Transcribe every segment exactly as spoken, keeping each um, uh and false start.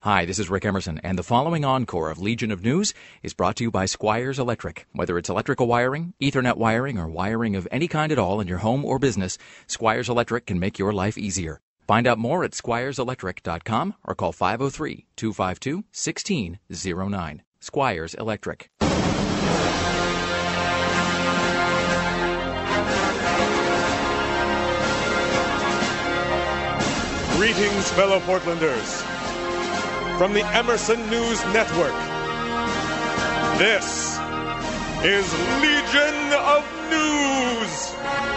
Hi, this is Rick Emerson, and the following encore of Legion of News is brought to you by Squires Electric. Whether it's electrical wiring, Ethernet wiring, or wiring of any kind at all in your home or business, Squires Electric can make your life easier. Find out more at squires electric dot com or call five oh three, two five two, one six oh nine. Squires Electric. Greetings, fellow Portlanders. From the Emerson News Network, this is Legion of News.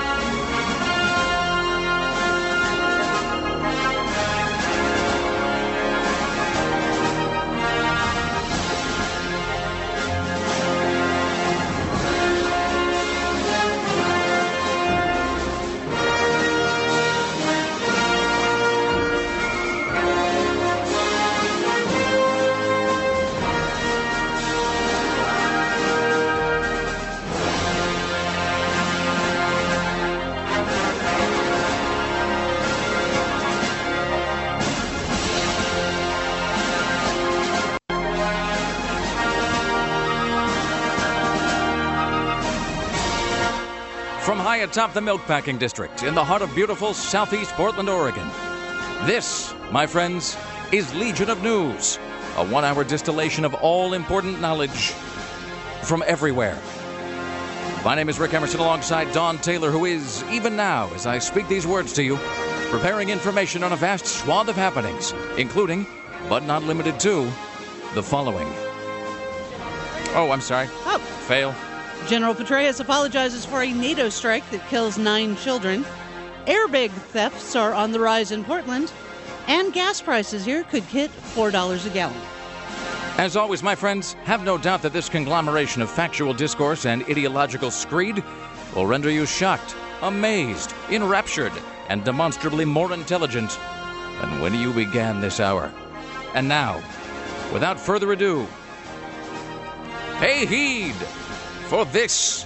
From high atop the Milkpacking District in the heart of beautiful southeast Portland, Oregon, this, my friends, is Legion of News, a one-hour distillation of all important knowledge from everywhere. My name is Rick Emerson alongside Dawn Taylor, who is, even now, as I speak these words to you, preparing information on a vast swath of happenings, including, but not limited to, the following. Oh, I'm sorry. Oh. Fail. General Petraeus apologizes for a NATO strike that kills nine children. Airbag thefts are on the rise in Portland. And gas prices here could hit four dollars a gallon. As always, my friends, have no doubt that this conglomeration of factual discourse and ideological screed will render you shocked, amazed, enraptured, and demonstrably more intelligent than when you began this hour. And now, without further ado, pay heed! For this,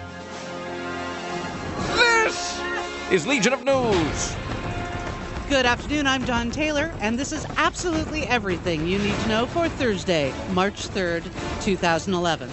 this is Legion of News. Good afternoon, I'm Dawn Taylor, and this is absolutely everything you need to know for Thursday, March third, twenty eleven.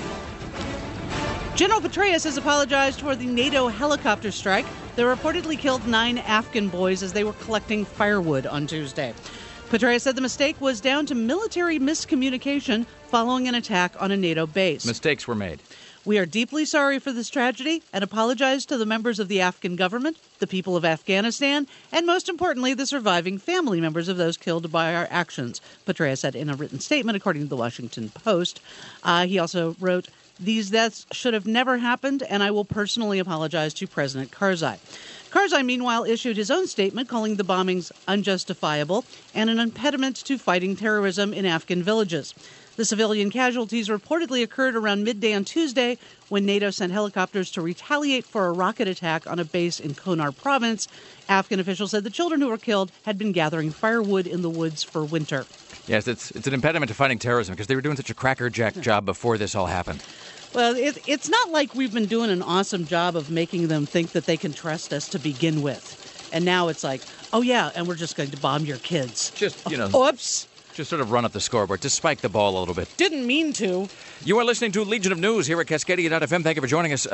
General Petraeus has apologized for the NATO helicopter strike that reportedly killed nine Afghan boys as they were collecting firewood on Tuesday. Petraeus said the mistake was down to military miscommunication following an attack on a NATO base. Mistakes were made. We are deeply sorry for this tragedy and apologize to the members of the Afghan government, the people of Afghanistan, and most importantly, the surviving family members of those killed by our actions, Petraeus said in a written statement, according to the Washington Post. Uh, he also wrote, "These deaths should have never happened, and I will personally apologize to President Karzai." Karzai, meanwhile, issued his own statement calling the bombings unjustifiable and an impediment to fighting terrorism in Afghan villages. The civilian casualties reportedly occurred around midday on Tuesday when NATO sent helicopters to retaliate for a rocket attack on a base in Konar province. Afghan officials said the children who were killed had been gathering firewood in the woods for winter. Yes, it's it's an impediment to fighting terrorism because they were doing such a crackerjack job before this all happened. Well, it, it's not like we've been doing an awesome job of making them think that they can trust us to begin with. And now it's like, oh, yeah, and we're just going to bomb your kids. Just, you know. Oh, oops. Just sort of run up the scoreboard, to spike the ball a little bit. Didn't mean to. You are listening to Legion of News here at Cascadia dot f m. Thank you for joining us.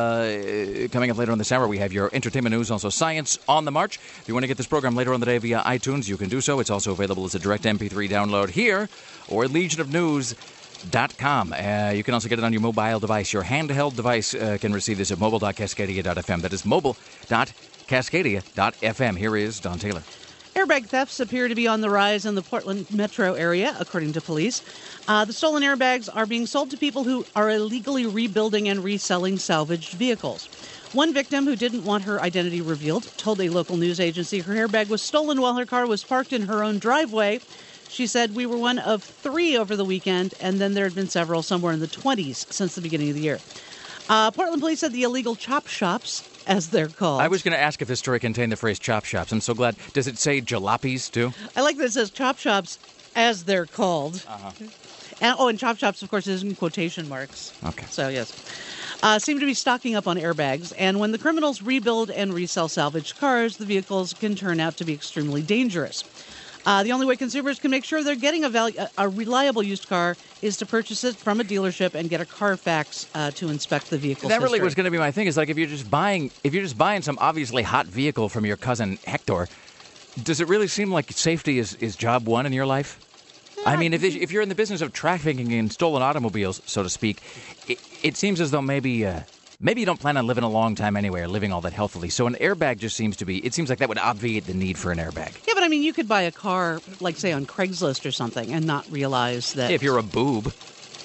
Uh, coming up later on this hour, we have your entertainment news, also science on the march. If you want to get this program later on the day via iTunes, you can do so. It's also available as a direct M P three download here or at legion of news dot com. Uh, you can also get it on your mobile device. Your handheld device uh, can receive this at mobile dot cascadia dot f m. That is mobile dot cascadia dot f m. Here is Dawn Taylor. Airbag thefts appear to be on the rise in the Portland metro area, according to police. Uh, the stolen airbags are being sold to people who are illegally rebuilding and reselling salvaged vehicles. One victim, who didn't want her identity revealed, told a local news agency her airbag was stolen while her car was parked in her own driveway. She said, "We were one of three over the weekend, and then there had been several somewhere in the twenties since the beginning of the year." Uh, Portland police said the illegal chop shops, as they're called. I was going to ask if this story contained the phrase chop shops. I'm so glad. Does it say jalopies, too? I like that it says chop shops, as they're called. Uh-huh. And, oh, and chop shops, of course, is in quotation marks. Okay. So, yes. Uh, seem to be stocking up on airbags. And when the criminals rebuild and resell salvaged cars, the vehicles can turn out to be extremely dangerous. Uh, the only way consumers can make sure they're getting a, value, a, a reliable used car is to purchase it from a dealership and get a Carfax uh, to inspect the vehicle. That really was going to be my thing. Is like if you're just buying, if you're just buying some obviously hot vehicle from your cousin Hector, does it really seem like safety is, is job one in your life? I mean, if if you're in the business of trafficking in stolen automobiles, so to speak, it, it seems as though maybe. Uh, Maybe you don't plan on living a long time anyway or living all that healthily. So an airbag just seems to be, it seems like that would obviate the need for an airbag. Yeah, but I mean, you could buy a car, like, say, on Craigslist or something and not realize that... If you're a boob. I'm,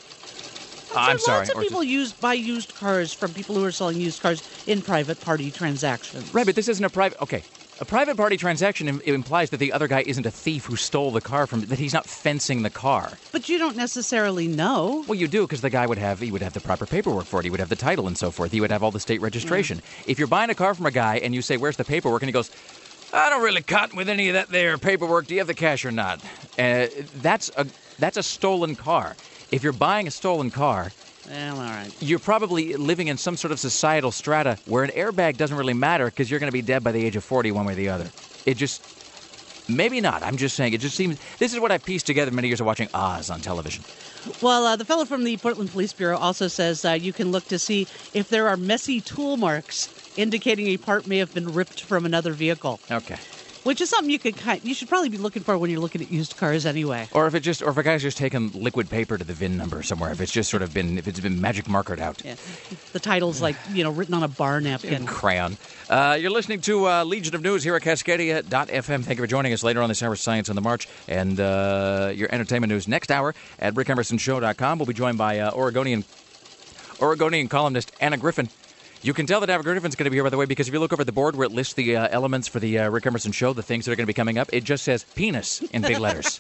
I'm sorry. Lots of people just... use buy used cars from people who are selling used cars in private party transactions. Right, but this isn't a private... Okay. A private party transaction im- implies that the other guy isn't a thief who stole the car from, that he's not fencing the car. But you don't necessarily know. Well, you do, because the guy would have, he would have the proper paperwork for it. He would have the title and so forth. He would have all the state registration. Mm. If you're buying a car from a guy and you say, where's the paperwork? And he goes, I don't really cotton with any of that there paperwork. Do you have the cash or not? Uh, that's a that's a stolen car. If you're buying a stolen car... Well, all right. You're probably living in some sort of societal strata where an airbag doesn't really matter because you're going to be dead by the age of forty one way or the other. It just... Maybe not. I'm just saying. It just seems... This is what I've pieced together many years of watching Oz on television. Well, uh, the fellow from the Portland Police Bureau also says uh, you can look to see if there are messy tool marks indicating a part may have been ripped from another vehicle. Okay. Which is something you could kind you should probably be looking for when you're looking at used cars anyway. Or if it just, or if a guy's just taken liquid paper to the V I N number somewhere, if it's just sort of been, if it's been magic markered out. Yeah. The title's like, you know, written on a bar napkin. Crayon. Uh, you're listening to uh, Legion of News here at Cascadia dot f m. Thank you for joining us later on this hour, Science on the March, and uh, your entertainment news next hour at rick emerson show dot com. We'll be joined by uh, Oregonian, Oregonian columnist Anna Griffin. You can tell that Anna Griffin's going to be here, by the way, because if you look over at the board where it lists the uh, elements for the uh, Rick Emerson Show, the things that are going to be coming up, it just says penis in big letters.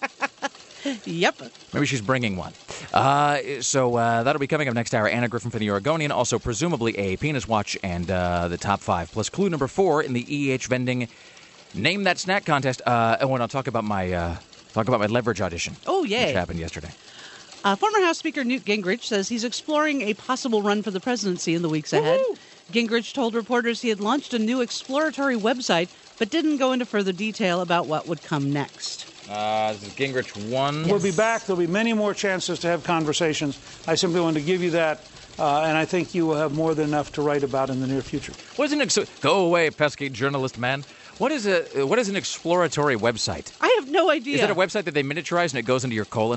Yep. Maybe she's bringing one. Uh, so uh, that'll be coming up next hour. Anna Griffin for the Oregonian, also presumably a penis watch and uh, the top five. Plus clue number four in the E H vending Name That Snack contest. Uh, and when I'll talk about my uh, talk about my leverage audition. Oh, yay. Which happened yesterday. Uh, former House Speaker Newt Gingrich says he's exploring a possible run for the presidency in the weeks ahead. Woo-hoo! Gingrich told reporters he had launched a new exploratory website, but didn't go into further detail about what would come next. Uh, this is Gingrich one. Yes. We'll be back. There'll be many more chances to have conversations. I simply wanted to give you that, uh, and I think you will have more than enough to write about in the near future. What is an ex- Go away, pesky journalist man. What is a what is an exploratory website? I have no idea. Is it a website that they miniaturize and it goes into your colon?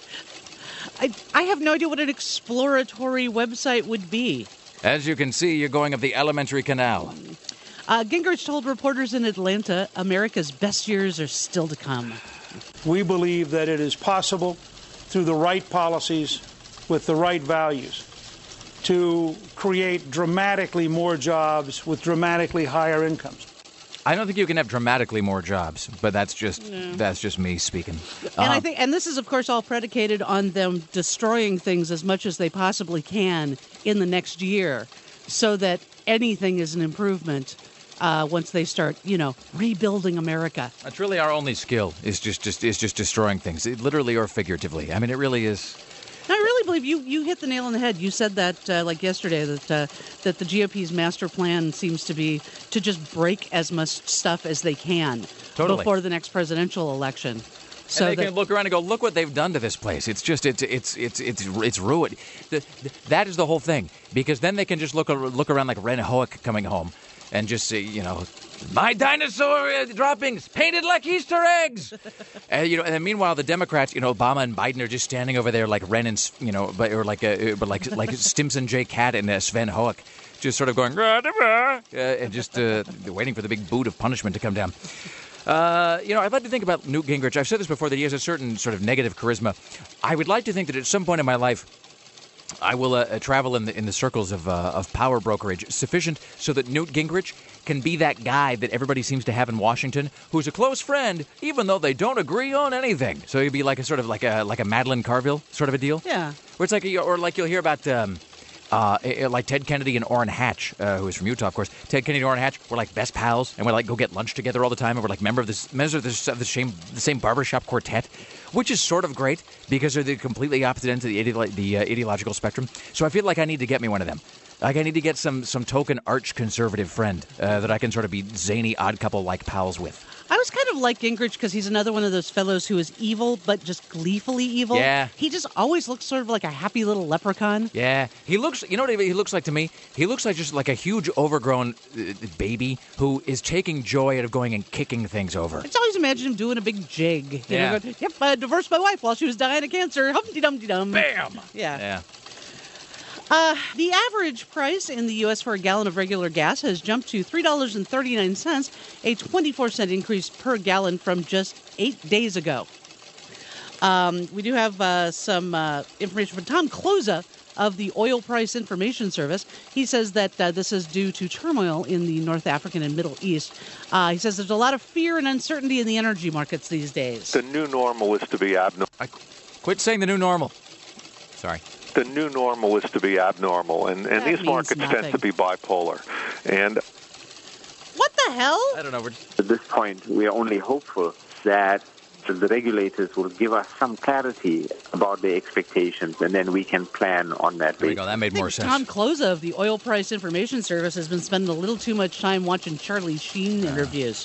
I, I have no idea what an exploratory website would be. As you can see, you're going up the Elementary Canal. Uh, Gingrich told reporters in Atlanta America's best years are still to come. We believe that it is possible, through the right policies, with the right values, to create dramatically more jobs with dramatically higher incomes. I don't think you can have dramatically more jobs, but that's just no. that's just me speaking. And uh, I think, and this is, of course, all predicated on them destroying things as much as they possibly can in the next year, so that anything is an improvement uh, once they start, you know, rebuilding America. That's really our only skill is just just is just destroying things, it, literally or figuratively. I mean, it really is. I really believe you, you hit the nail on the head. You said that, uh, like yesterday, that uh, that the G O P's master plan seems to be to just break as much stuff as they can totally. before the next presidential election. So and they that, can look around and go, look what they've done to this place. It's just, it's, it's, it's, it's, it's ruined. The, the, that is the whole thing. Because then they can just look, look around like Ren Hoek coming home and just say, you know, my dinosaur uh, droppings painted like Easter eggs. And, you know, and then meanwhile, the Democrats, you know, Obama and Biden are just standing over there like Ren and, you know, but, or like, uh, but like, like Stimson J. Cat and uh, Sven Hoek, just sort of going, rah, rah, uh, and just uh, waiting for the big boot of punishment to come down. Uh, you know, I'd like to think about Newt Gingrich. I've said this before, that he has a certain sort of negative charisma. I would like to think that at some point in my life, I will uh, travel in the in the circles of uh, of power brokerage sufficient so that Newt Gingrich can be that guy that everybody seems to have in Washington, who's a close friend, even though they don't agree on anything. So he'd be like a sort of like a like a Madeline Carville sort of a deal. Yeah. Where it's like, a, or like you'll hear about. Um, Uh, like Ted Kennedy and Orrin Hatch, uh, who is from Utah, of course. Ted Kennedy and Orrin Hatch were like best pals, and we like go get lunch together all the time, and we're like member of this, members of this, of the same, the same barbershop quartet, which is sort of great because they're the completely opposite ends of the, ideolo- the uh, ideological spectrum. So I feel like I need to get me one of them. Like I need to get some some token arch conservative friend uh, that I can sort of be zany odd couple like pals with. I always kind of like Gingrich because he's another one of those fellows who is evil, but just gleefully evil. Yeah. He just always looks sort of like a happy little leprechaun. Yeah. He looks, you know what he looks like to me? He looks like just like a huge overgrown uh, baby who is taking joy out of going and kicking things over. I just always imagine him doing a big jig. You Yeah. know, going, yep, I divorced my wife while she was dying of cancer. Humpty-dumpty-dum. Bam! Yeah. Yeah. Uh, the average price in the U S for a gallon of regular gas has jumped to three dollars and thirty-nine cents, a twenty-four cent increase per gallon from just eight days ago. Um, we do have uh, some uh, information from Tom Kloza of the Oil Price Information Service. He says that uh, this is due to turmoil in the North African and Middle East. Uh, he says there's a lot of fear and uncertainty in the energy markets these days. The new normal is to be abnormal. I quit saying the new normal. Sorry. The new normal is to be abnormal, and, and That these means markets nothing. tend to be bipolar. And What the hell? I don't know. We're At this point, we are only hopeful that the regulators will give us some clarity about their expectations, and then we can plan on that There we basis. go. That made I more think sense. Tom Kloza of the Oil Price Information Service has been spending a little too much time watching Charlie Sheen interviews.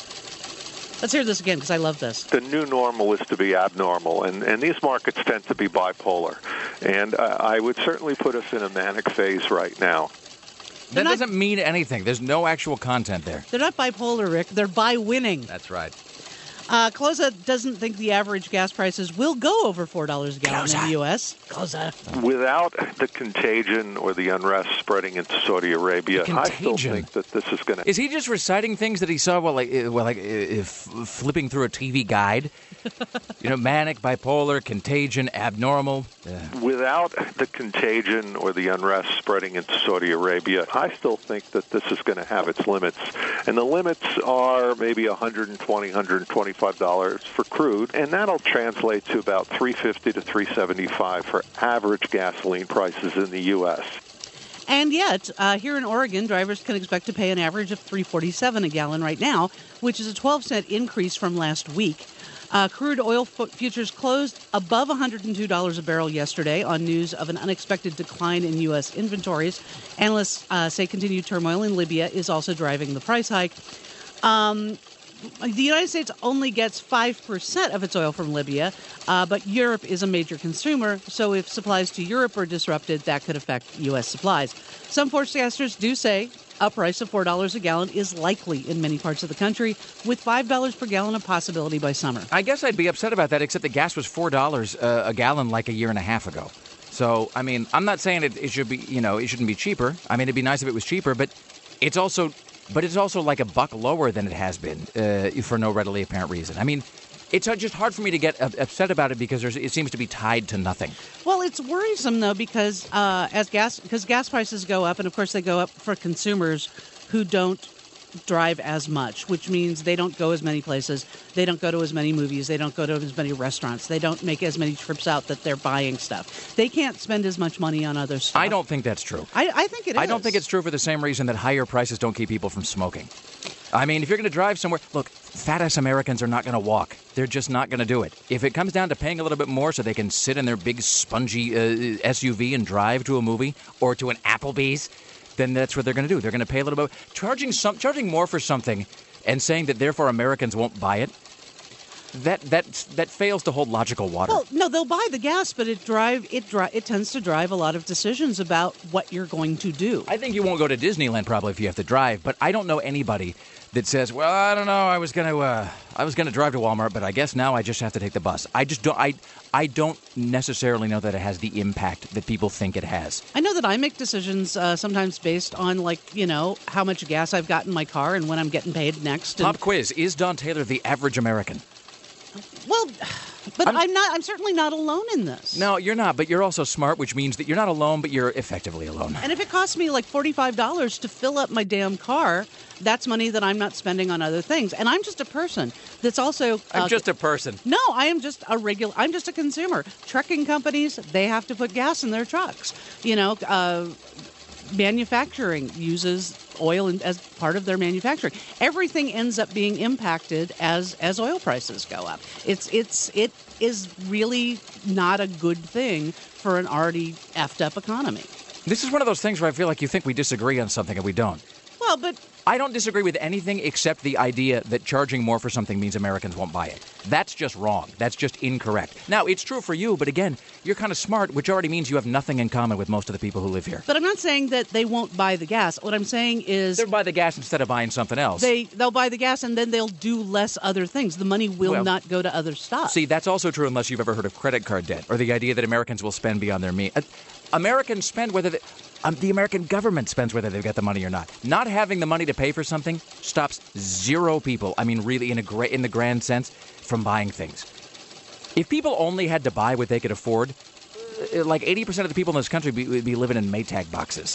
Let's hear this again because I love this. the new normal is to be abnormal, and, and these markets tend to be bipolar. And uh, I would certainly put us in a manic phase right now. That not- doesn't mean anything. There's no actual content there. They're not bipolar, Rick. They're bi-winning. That's right. Uh, Kloza doesn't think the average gas prices will go over four dollars a gallon in the U S. Kloza. Without the contagion or the unrest spreading into Saudi Arabia, The I still contagion. think that this is going to... Is he just reciting things that he saw while like, uh, while like uh, uh, f- flipping through a T V guide? You know, manic, bipolar, contagion, abnormal. Uh, Without the contagion or the unrest spreading into Saudi Arabia, I still think that this is going to have its limits. And the limits are maybe one hundred twenty dollars, one hundred twenty-five dollars for crude, and that'll translate to about three fifty to three seventy-five for average gasoline prices in the U S. And yet, uh, here in Oregon, drivers can expect to pay an average of three forty-seven a gallon right now, which is a twelve cent increase from last week. Uh, crude oil f- futures closed above one hundred two dollars a barrel yesterday on news of an unexpected decline in U S inventories. Analysts uh, say continued turmoil in Libya is also driving the price hike. Um, the United States only gets five percent of its oil from Libya, uh, but Europe is a major consumer, so if supplies to Europe are disrupted, that could affect U S supplies. Some forecasters do say a price of four dollars a gallon is likely in many parts of the country, with five dollars per gallon a possibility by summer. I guess I'd be upset about that, except that gas was four dollars uh, a gallon like a year and a half ago. So, I mean, I'm not saying it, it should be, you know, it shouldn't be cheaper. I mean, it'd be nice if it was cheaper, but it's also, but it's also like a buck lower than it has been uh, for no readily apparent reason. I mean, it's uh, just hard for me to get uh, upset about it because there's, it seems to be tied to nothing. Well, it's worrisome, though, because uh, as gas because gas prices go up, and of course they go up for consumers who don't drive as much, which means they don't go as many places, they don't go to as many movies, they don't go to as many restaurants, they don't make as many trips out that they're buying stuff. They can't spend as much money on other stuff. I don't think that's true. I, I think it is. I don't think it's true for the same reason that higher prices don't keep people from smoking. I mean, if you're going to drive somewhere, look, fat-ass Americans are not going to walk. They're just not going to do it. If it comes down to paying a little bit more so they can sit in their big, spongy uh, S U V and drive to a movie or to an Applebee's, then that's what they're going to do. They're going to pay a little bit. Charging some, charging more for something and saying that therefore Americans won't buy it, that that that fails to hold logical water. Well, no, they'll buy the gas, but it drive it dri- it tends to drive a lot of decisions about what you're going to do. I think you won't go to Disneyland probably if you have to drive, but I don't know anybody that says, "Well, I don't know, I was going to uh, I was going to drive to Walmart, but I guess now I just have to take the bus." I just don't I I don't necessarily know that it has the impact that people think it has. I know that I make decisions uh, sometimes based on, like, you know, how much gas I've got in my car and when I'm getting paid next. And, Pop quiz, is Don Taylor the average American? well, but I'm- I'm, not. I'm certainly not alone in this. No, you're not, but you're also smart, which means that you're not alone, but you're effectively alone. And if it costs me like forty-five dollars to fill up my damn car, that's money that I'm not spending on other things. And I'm just a person that's also. I'm uh, just a person. No, I am just a regular. I'm just a consumer. Trucking companies, they have to put gas in their trucks. You know, uh, manufacturing uses oil in, as part of their manufacturing. Everything ends up being impacted as as oil prices go up. It's it's it is really not a good thing for an already effed up economy. This is one of those things where I feel like you think we disagree on something and we don't. Well, but I don't disagree with anything except the idea that charging more for something means Americans won't buy it. That's just wrong. That's just incorrect. Now, it's true for you, but again, you're kind of smart, which already means you have nothing in common with most of the people who live here. But I'm not saying that they won't buy the gas. What I'm saying is They'll buy the gas instead of buying something else. they, they'll buy the gas and then they'll do less other things. The money will Well, not go to other stuff. See, that's also true unless you've ever heard of credit card debt or the idea that Americans will spend beyond their means. Uh, Americans spend whether they, um, the American government spends whether they've got the money or not. Not having the money to pay for something stops zero people, I mean really in a gra- in the grand sense, from buying things. If people only had to buy what they could afford, uh, like eighty percent of the people in this country be, would be living in Maytag boxes.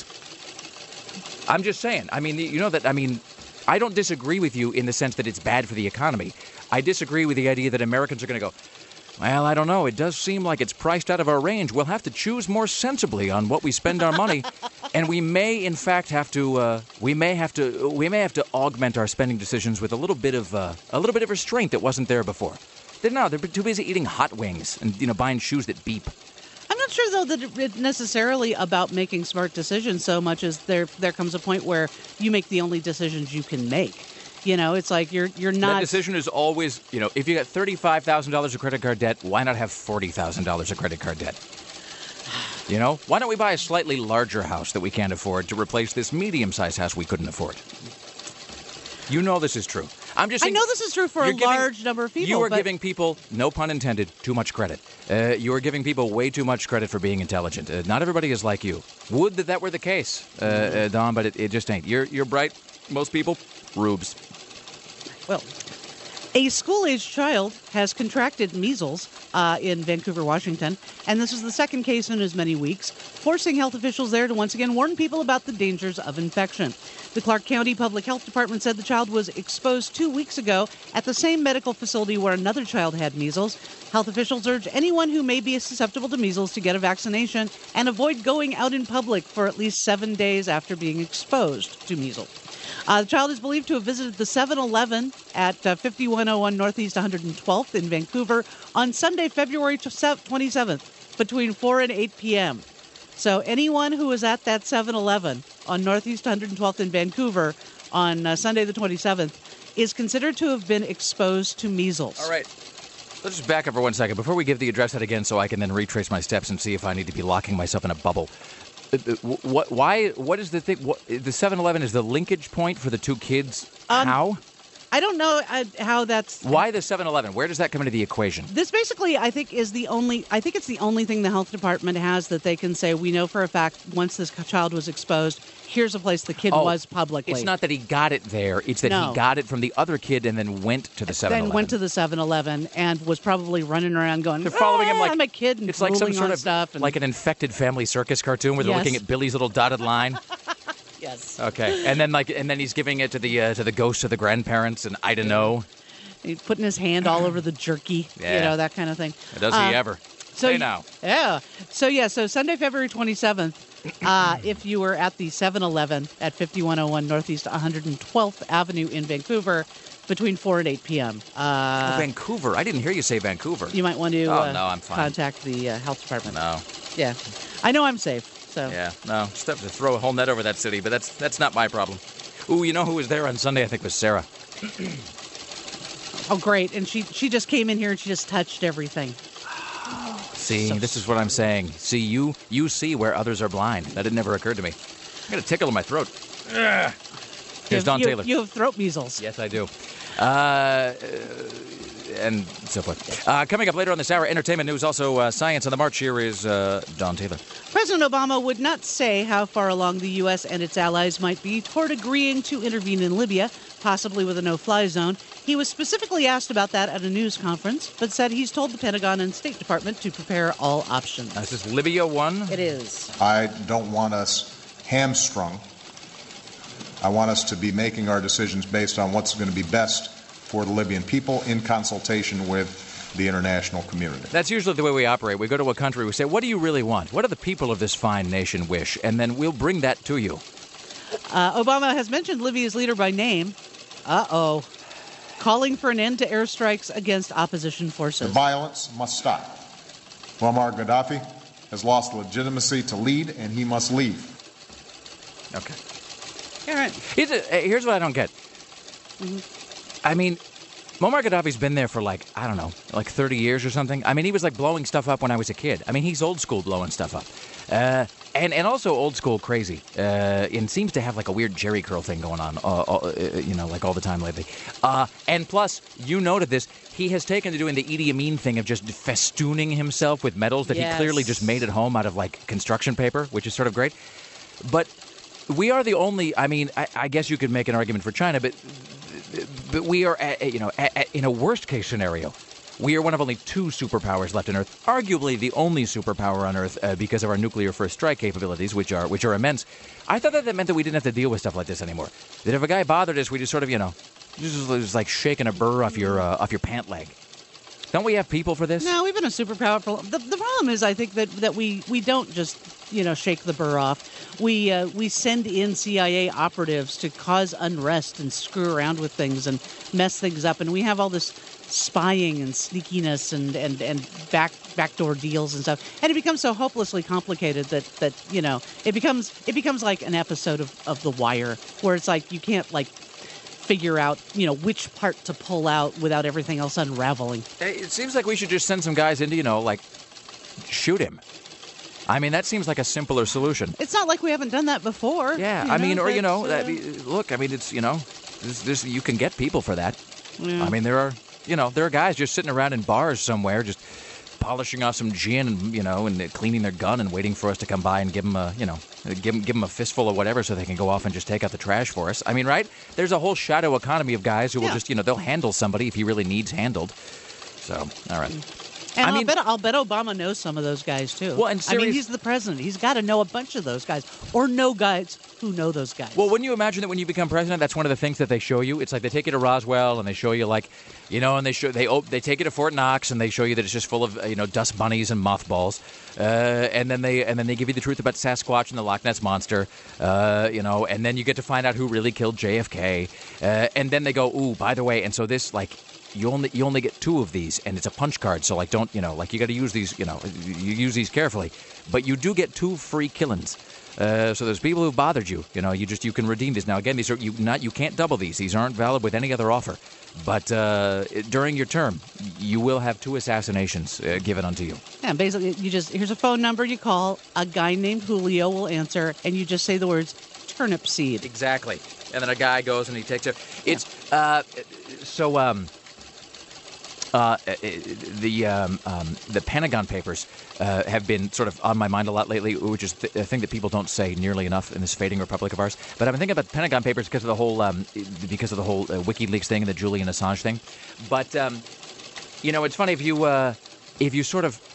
I'm just saying. I mean, you know that, I mean, I don't disagree with you in the sense that it's bad for the economy. I disagree with the idea that Americans are going to go, well, I don't know. It does seem like it's priced out of our range. We'll have to choose more sensibly on what we spend our money, and we may, in fact, have to. Uh, we may have to. We may have to augment our spending decisions with a little bit of uh, a little bit of restraint that wasn't there before. They're no, they're too busy eating hot wings and you know buying shoes that beep. I'm not sure, though, that it's necessarily about making smart decisions so much as there there comes a point where you make the only decisions you can make. You know, it's like you're you're not... That decision is always, you know, if you got thirty-five thousand dollars of credit card debt, why not have forty thousand dollars of credit card debt? You know, why don't we buy a slightly larger house that we can't afford to replace this medium-sized house we couldn't afford? You know this is true. I'm just I saying, know this is true for a you're giving- large number of people. You are but giving people, no pun intended, too much credit. Uh, you are giving people way too much credit for being intelligent. Uh, not everybody is like you. Would that that were the case, uh, uh, Don, but it, it just ain't. You're you're bright. Most people, rubes. Well, a school-aged child has contracted measles uh, in Vancouver, Washington, and this is the second case in as many weeks, forcing health officials there to once again warn people about the dangers of infection. The Clark County Public Health Department said the child was exposed two weeks ago at the same medical facility where another child had measles. Health officials urge anyone who may be susceptible to measles to get a vaccination and avoid going out in public for at least seven days after being exposed to measles. Uh, the child is believed to have visited the seven eleven at uh, fifty-one oh one Northeast one hundred twelfth in Vancouver on Sunday, February twenty-seventh, between four and eight p.m. So anyone who was at that seven eleven on Northeast one hundred twelfth in Vancouver on uh, Sunday the twenty-seventh is considered to have been exposed to measles. All right. Let's just back up for one second before we give the address out again so I can then retrace my steps and see if I need to be locking myself in a bubble. What? Why? What is the thing? What, the seven eleven is the linkage point for the two kids. Um, How? I don't know uh, how that's... Why the seven eleven? Where does that come into the equation? This basically, I think, is the only... I think it's the only thing the health department has that they can say, we know for a fact, once this child was exposed, here's a place the kid Oh, was publicly. It's not that he got it there. It's that No. he got it from the other kid and then went to the seven eleven. Then went to the seven eleven and was probably running around going, They're following him "Ah, like I'm a kid and it's like some drooling sort on of stuff. And, like an infected family circus cartoon where they're Yes. looking at Billy's little dotted line. yes. Okay, and then like and then he's giving it to the uh, to the ghosts of the grandparents, and I don't know. He's putting his hand all over the jerky, Yeah. you know, that kind of thing. Does he Uh, ever? So Hey y- now. Yeah. So, yeah, so Sunday, February twenty-seventh, uh, if you were at the seven eleven at fifty-one oh one Northeast one hundred twelfth Avenue in Vancouver between four and eight p.m. Uh, Oh, Vancouver. I didn't hear you say Vancouver. you might want to Oh, uh, no, I'm fine. contact the uh, health department. No. Yeah. I know I'm safe, so. Yeah. No. Stuff to throw a whole net over that city, but that's that's not my problem. Ooh, you know who was there on Sunday? I think was Sarah. Oh, great. And she, she just came in here and she just touched everything. See, So this is what I'm saying. See, you you see where others are blind. That had never occurred to me. I got a tickle in my throat. Ugh. You Here's have- Don you, Taylor. You have throat measles. Yes, I do. Uh, and so forth. Uh, coming up later on this hour, entertainment news, also uh, science on the march. Here is uh, Don Taylor. President Obama would not say how far along the U S and its allies might be toward agreeing to intervene in Libya, possibly with a no-fly zone. He was specifically asked about that at a news conference, but said he's told the Pentagon and State Department to prepare all options. This is Libya one. It is. I don't want us hamstrung. I want us to be making our decisions based on what's going to be best for the Libyan people in consultation with the international community. That's usually the way we operate. We go to a country, we say, what do you really want? What do the people of this fine nation wish? And then we'll bring that to you. Uh, Obama has mentioned Libya's leader by name. Uh-oh. Calling for an end to airstrikes against opposition The forces. violence must stop. Muammar Gaddafi has lost legitimacy to lead, and he must leave. Okay. All right. Here's, a, here's what I don't get. Mm-hmm. I mean, Muammar Gaddafi's been there for like, I don't know, like thirty years or something. I mean, he was like blowing stuff up when I was a kid. I mean, he's old school blowing stuff up. Uh, and, and also old school crazy. Uh, and seems to have like a weird Jerry curl thing going on, uh, uh, you know, like all the time lately. Uh, and plus, you noted this, he has taken to doing the Idi Amin thing of just festooning himself with medals that Yes. he clearly just made at home out of like construction paper, which is sort of great. But we are the only, I mean, I, I guess you could make an argument for China, but but we are, at, you know, at, at, in a worst-case scenario, we are one of only two superpowers left on Earth, arguably the only superpower on Earth uh, because of our nuclear first strike capabilities, which are which are immense. I thought that that meant that we didn't have to deal with stuff like this anymore. That if a guy bothered us, we just sort of, you know, just, just like shaking a burr off your uh, off your pant leg. Don't we have people for this? No, we've been a superpower for the, the problem is I think that, that we, we don't just, you know, shake the burr off. We uh, we send in C I A operatives to cause unrest and screw around with things and mess things up, and we have all this spying and sneakiness and, and, and back backdoor deals and stuff, and it becomes so hopelessly complicated that, that you know it becomes it becomes like an episode of, of The Wire where it's like you can't like figure out, you know, which part to pull out without everything else unraveling. It seems like we should just send some guys in to, you know, like, shoot him. I mean, that seems like a simpler solution. It's not like we haven't done that before. Yeah, you I know, mean, or, you know, uh, that, look, I mean, it's, you know, this, this, you can get people for that. Yeah. I mean, there are, you know, there are guys just sitting around in bars somewhere, just polishing off some gin and, you know, and cleaning their gun and waiting for us to come by and give them a, you know, give them, give them a fistful of whatever so they can go off and just take out the trash for us. I mean, right? There's a whole shadow economy of guys who will Yeah. just, you know, they'll handle somebody if he really needs handled. So, all right. And I I will mean- bet I'll bet Obama knows some of those guys too. Well, and I mean, serious- he's the president. He's got to know a bunch of those guys, or know guys who know those guys. Well, wouldn't you imagine that when you become president, that's one of the things that they show you? It's like they take you to Roswell and they show you, like, you know, and they show they op- they take you to Fort Knox and they show you that it's just full of, uh, you know, dust bunnies and mothballs, uh, and then they and then they give you the truth about Sasquatch and the Loch Ness monster, uh, you know, and then you get to find out who really killed J F K, uh, and then they go, ooh, by the way, and so this like. You only you only get two of these, and it's a punch card. So like, don't you know? Like, you got to use these. You know, you use these carefully. But you do get two free killings. Uh, so there's people who bothered you. You know, you just you can redeem these. Now again, these are you not you can't double these. These aren't valid with any other offer. But uh, during your term, you will have two assassinations uh, given unto you. Yeah, basically, you just here's a phone number you call. A guy named Julio will answer, and you just say the words turnip seed. Exactly. And then a guy goes and he takes it. It's uh, so um. Uh, the um, um, the Pentagon Papers uh, have been sort of on my mind a lot lately, which is th- a thing that people don't say nearly enough in this fading republic of ours. But I've been thinking about the Pentagon Papers because of the whole um, because of the whole uh, WikiLeaks thing and the Julian Assange thing. But um, you know, it's funny if you uh, if you sort of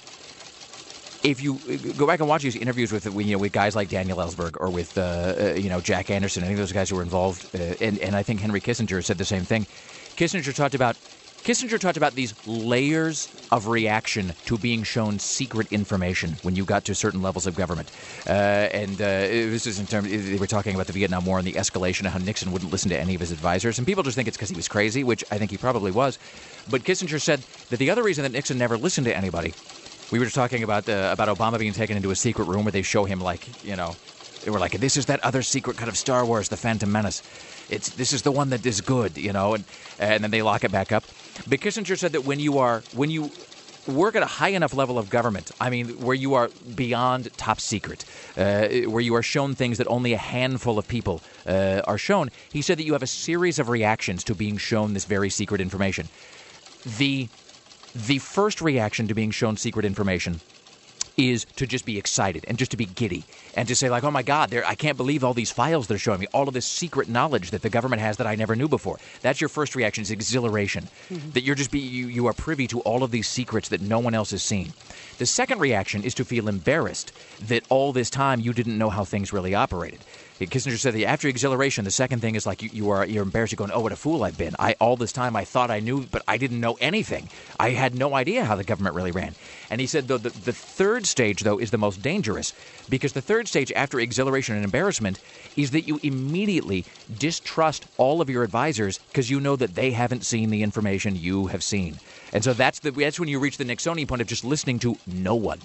if you go back and watch these interviews with you know with guys like Daniel Ellsberg or with uh, uh, you know Jack Anderson, any of those guys who were involved, uh, and and I think Henry Kissinger said the same thing. Kissinger talked about. Kissinger talked about these layers of reaction to being shown secret information when you got to certain levels of government. Uh, and uh, this is in terms, they were talking about the Vietnam War and the escalation of how Nixon wouldn't listen to any of his advisors. And people just think it's because he was crazy, which I think he probably was. But Kissinger said that the other reason that Nixon never listened to anybody, we were just talking about uh, about Obama being taken into a secret room where they show him, like, you know, they were like, this is that other secret cut of Star Wars, the Phantom Menace. It's this is the one that is good, you know, and and then they lock it back up. But Kissinger said that when you are when you work at a high enough level of government, I mean, where you are beyond top secret, uh, where you are shown things that only a handful of people uh, are shown, he said that you have a series of reactions to being shown this very secret information. The the first reaction to being shown secret information is to just be excited and just to be giddy and to say, like, oh, my God, there, I can't believe all these files they're showing me, all of this secret knowledge that the government has that I never knew before. That's your first reaction, is exhilaration, mm-hmm. that you're just be, you, you are privy to all of these secrets that no one else has seen. The second reaction is to feel embarrassed that all this time you didn't know how things really operated. Kissinger said that after exhilaration, the second thing is like you, you are you're embarrassed. You're going, oh, what a fool I've been. I all this time I thought I knew, but I didn't know anything. I had no idea how the government really ran. And he said, though, the, the third stage, though, is the most dangerous, because the third stage after exhilaration and embarrassment is that you immediately distrust all of your advisors because you know that they haven't seen the information you have seen. And so that's the that's when you reach the Nixonian point of just listening to no one.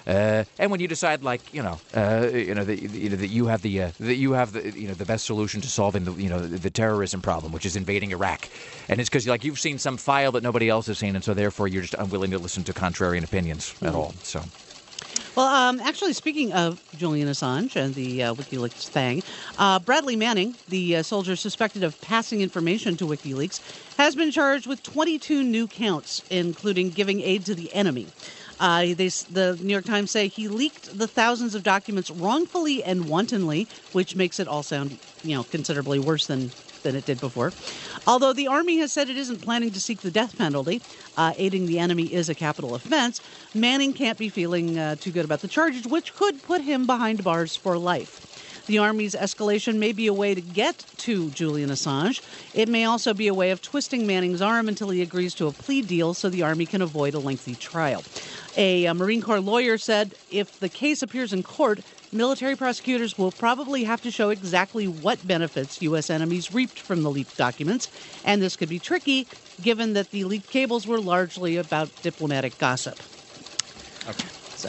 Uh, and when you decide, like, you know, uh, you know, that you know that you have the uh, that you have the you know the best solution to solving the you know the terrorism problem, which is invading Iraq, and it's because like you've seen some file that nobody else has seen, and so therefore you're just unwilling to listen to contrarian opinions at all. So. Well, um, actually, speaking of Julian Assange and the uh, WikiLeaks thing, uh, Bradley Manning, the uh, soldier suspected of passing information to WikiLeaks, has been charged with twenty-two new counts, including giving aid to the enemy. Uh, they, the New York Times say he leaked the thousands of documents wrongfully and wantonly, which makes it all sound, you know, considerably worse than than it did before. Although the Army has said it isn't planning to seek the death penalty, uh, aiding the enemy is a capital offense, Manning can't be feeling uh, too good about the charges, which could put him behind bars for life. The Army's escalation may be a way to get to Julian Assange. It may also be a way of twisting Manning's arm until he agrees to a plea deal so the Army can avoid a lengthy trial. A, a Marine Corps lawyer said if the case appears in court, military prosecutors will probably have to show exactly what benefits U S enemies reaped from the leaked documents, and this could be tricky given that the leaked cables were largely about diplomatic gossip. Okay. So,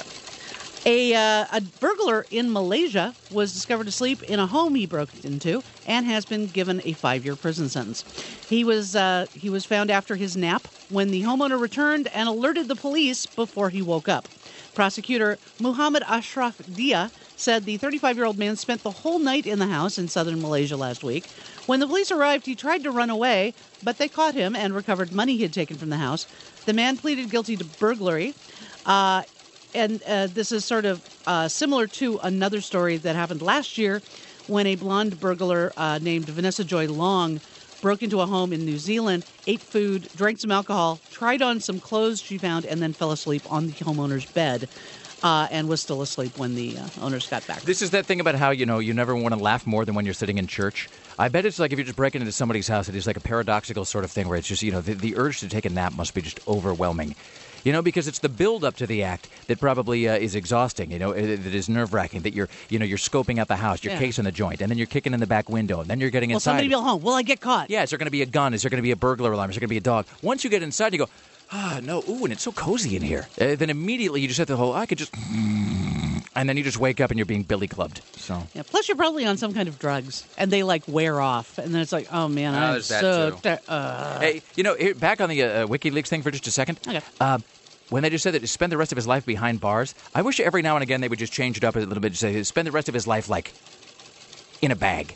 a, uh, a burglar in Malaysia was discovered asleep in a home he broke into and has been given a five-year prison sentence. He was uh, he was found after his nap when the homeowner returned and alerted the police before he woke up. Prosecutor Muhammad Ashraf Dia said the thirty-five-year-old man spent the whole night in the house in southern Malaysia last week. When the police arrived, he tried to run away, but they caught him and recovered money he had taken from the house. The man pleaded guilty to burglary. Uh, and uh, this is sort of uh, similar to another story that happened last year when a blonde burglar uh, named Vanessa Joy Long broke into a home in New Zealand, ate food, drank some alcohol, tried on some clothes she found, and then fell asleep on the homeowner's bed. Uh, and was still asleep when the uh, owners got back. This is that thing about how, you know, you never want to laugh more than when you're sitting in church. I bet it's like if you're just breaking into somebody's house, it is like a paradoxical sort of thing where it's just, you know, the, the urge to take a nap must be just overwhelming. You know, because it's the build-up to the act that probably uh, is exhausting, you know, that is nerve-wracking, that you're, you know, you're scoping out the house, you're yeah. casing the joint, and then you're kicking in the back window, and then you're getting Will inside. Will somebody be home? Will I get caught? Yeah, is there going to be a gun? Is there going to be a burglar alarm? Is there going to be a dog? Once you get inside, you go, ah, no, ooh, and it's so cozy in here. Uh, then immediately you just have the whole, I could just, and then you just wake up and you're being billy clubbed. So yeah. Plus, you're probably on some kind of drugs, and they like wear off, and then it's like, oh man, oh, I'm there's that so. too. Ter- uh. Hey, you know, here, back on the uh, WikiLeaks thing for just a second. Okay. Uh, when they just said that to spend the rest of his life behind bars, I wish every now and again they would just change it up a little bit. Just say spend the rest of his life like in a bag,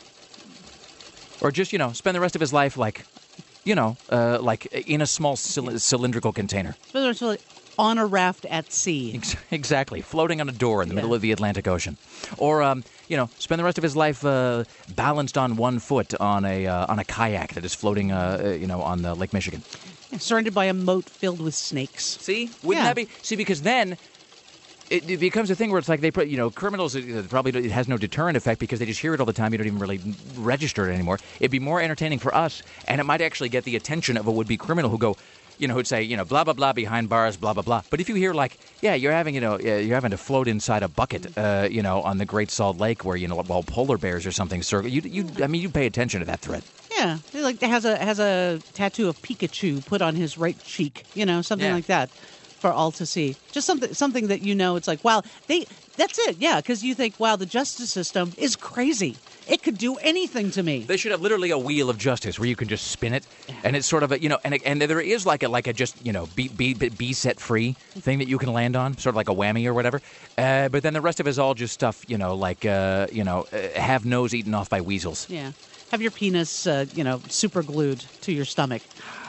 or just you know spend the rest of his life like. You know, uh, like in a small cyl- cylindrical container. On a raft at sea. Ex- exactly. Floating on a door in the yeah. middle of the Atlantic Ocean. Or, um, you know, spend the rest of his life uh, balanced on one foot on a uh, on a kayak that is floating, uh, you know, on the Lake Michigan. Yeah, surrounded by a moat filled with snakes. See? Wouldn't yeah. that be? See, because then... It, it becomes a thing where it's like they put, you know, criminals, it probably it has no deterrent effect because they just hear it all the time. You don't even really register it anymore. It'd be more entertaining for us, and it might actually get the attention of a would-be criminal who go, you know, who'd say, you know, blah, blah, blah, behind bars, blah, blah, blah. But if you hear like, yeah, you're having, you know, you're having to float inside a bucket, uh, you know, on the Great Salt Lake where, you know, while polar bears or something circle, you, you, I mean, you pay attention to that threat. Yeah, like has a has a tattoo of Pikachu put on his right cheek, you know, something yeah. like that. For all to see, just something something that you know. It's like, wow, they. That's it, yeah. Because you think, wow, the justice system is crazy. It could do anything to me. They should have literally a wheel of justice where you can just spin it, and it's sort of a, you know, and and there is like a like a just you know be be be set free thing that you can land on, sort of like a whammy or whatever. Uh, but then the rest of it is all just stuff, you know, like uh, you know, uh, have nose eaten off by weasels. Yeah, have your penis, uh, you know, super glued to your stomach.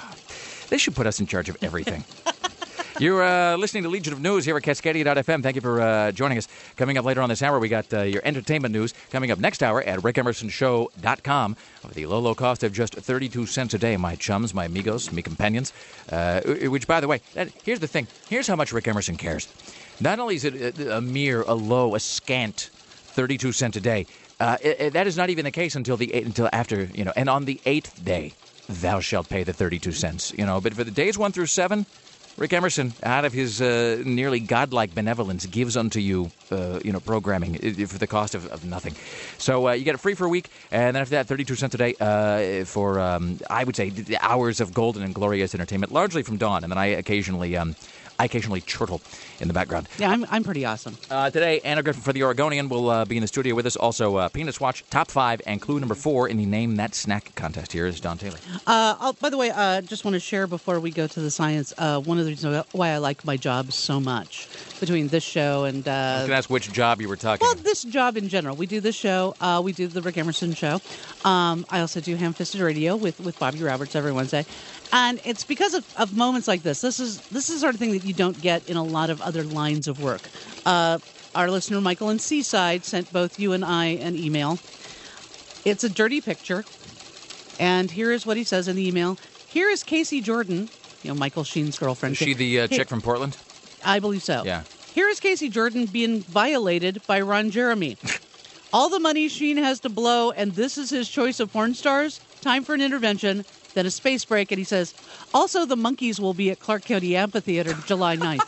They should put us in charge of everything. You're uh, listening to Legion of News here at Cascadia dot f m. Thank you for uh, joining us. Coming up later on this hour, we got uh, your entertainment news. Coming up next hour at rick emerson show dot com. With the low, low cost of just thirty-two cents a day, my chums, my amigos, my companions. Uh, which, by the way, that, here's the thing. Here's how much Rick Emerson cares. Not only is it a, a mere, a low, a scant thirty-two cents a day, uh, it, it, that is not even the case until the until after, you know, and on the eighth day, thou shalt pay the thirty-two cents. You know, but for the days one through seven, Rick Emerson, out of his uh, nearly godlike benevolence, gives unto you, uh, you know, programming for the cost of, of nothing. So uh, you get it free for a week, and then after that, thirty-two cents a day uh, for, um, I would say, hours of golden and glorious entertainment, largely from Dawn. And then I occasionally um, I occasionally chortle in the background. Yeah, I'm I'm pretty awesome. Uh, today, Anna Griffin for the Oregonian will uh, be in the studio with us. Also, uh, Peanuts Watch, top five, and clue number four in the Name That Snack contest. Here is Don Taylor. Uh, I'll, by the way, I uh, just want to share before we go to the science, uh, one of the reasons why I like my job so much between this show and... Uh, I was going to ask which job you were talking Well, about. this job in general. We do this show. Uh, we do the Rick Emerson Show. Um, I also do Ham-Fisted Radio with, with Bobby Roberts every Wednesday. And it's because of, of moments like this. This is this is the sort of thing that you don't get in a lot of other lines of work. Uh, our listener, Michael in Seaside, sent both you and I an email. It's a dirty picture. And here is what he says in the email. Here is Casey Jordan, you know, Michael Sheen's girlfriend. Is she the uh, Hey, chick from Portland? I believe so. Yeah. Here is Casey Jordan being violated by Ron Jeremy. All the money Sheen has to blow, and this is his choice of porn stars. Time for an intervention, then a space break, and he says, also the Monkees will be at Clark County Amphitheater July ninth.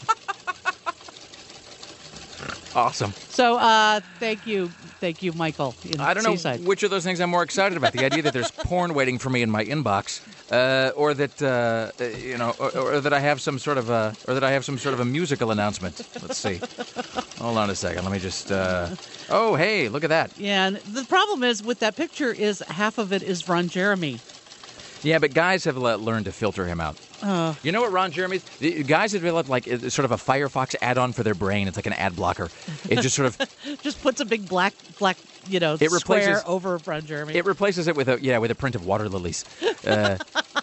Awesome. So uh, thank you, thank you, Michael. In I don't Seaside. know which of those things I'm more excited about. The idea that there's porn waiting for me in my inbox, uh, or that uh, uh, you know, or, or that I have some sort of a, or that I have some sort of a musical announcement. Let's see. Hold on a second. Let me just. Uh... Oh, hey, look at that. Yeah, and the problem is with that picture is half of it is Ron Jeremy. Yeah, but guys have le- learned to filter him out. Uh, You know what Ron Jeremy's? The guys have developed like uh, sort of a Firefox add-on for their brain. It's like an ad blocker. It just sort of just puts a big black, black, you know, It replaces- square over Ron Jeremy. it replaces it with a yeah with a print of water lilies. Uh,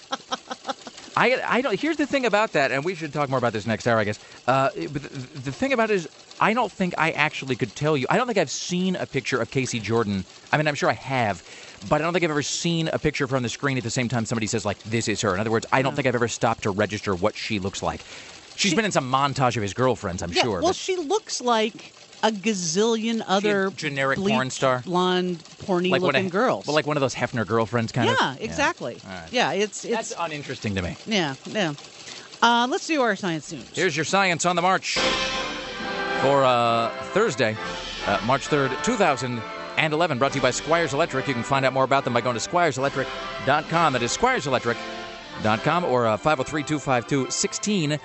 I I don't. Here's the thing about that, and we should talk more about this next hour, I guess. Uh, it- but the, the thing about it is, I don't think I actually could tell you. I don't think I've seen a picture of Casey Jordan. I mean, I'm sure I have, but I don't think I've ever seen a picture of her on the screen at the same time somebody says, like, this is her. In other words, I don't think I've ever stopped to register what she looks like. She's She- been in some montage of his girlfriends, I'm yeah, sure. well, but she looks like a gazillion other generic bleached, porn star? blonde, porny like one looking of, girls. Well, like one of those Hefner girlfriends kind of. yeah, exactly. All right. Yeah, it's it's That's uninteresting to me. yeah, yeah. Uh, let's do our science news. Here's your science on the march for uh, Thursday, uh, March third, two thousand eleven, brought to you by Squires Electric. You can find out more about them by going to squires electric dot com. That is squires electric dot com or uh, five oh three, two five two, one six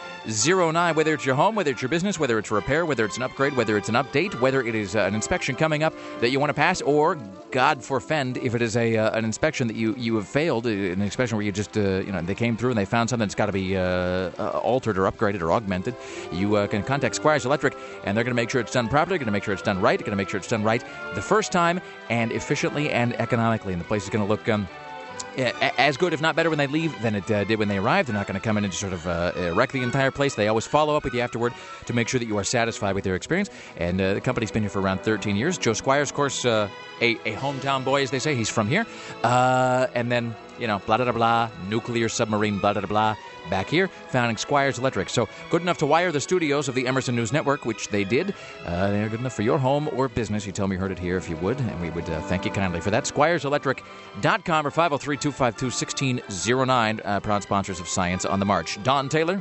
oh nine. Whether it's your home, whether it's your business, whether it's a repair, whether it's an upgrade, whether it's an update, whether it is uh, an inspection coming up that you want to pass, or, God forfend, if it is a uh, an inspection that you, you have failed, uh, an inspection where you just, uh, you know, they came through and they found something that's got to be uh, uh, altered or upgraded or augmented, you uh, can contact Squires Electric, and they're going to make sure it's done properly, going to make sure it's done right, going to make sure it's done right the first time, and efficiently and economically. And the place is going to look... Um, Yeah, as good, if not better, when they leave than it uh, did when they arrived. They're not going to come in and just sort of uh, wreck the entire place. They always follow up with you afterward to make sure that you are satisfied with their experience. And uh, the company's been here for around thirteen years. Joe Squires, of course, uh, a, a hometown boy, as they say. He's from here. Uh, and then, you know, blah, blah, blah, blah, nuclear submarine, blah, blah, blah, blah. Back here, founding Squires Electric. So good enough to wire the studios of the Emerson News Network, which they did. Uh, they're good enough for your home or business. You tell me you heard it here if you would, and we would uh, thank you kindly for that. squires electric dot com or five oh three, two five two, one six oh nine, uh, proud sponsors of Science on the March. Don Taylor?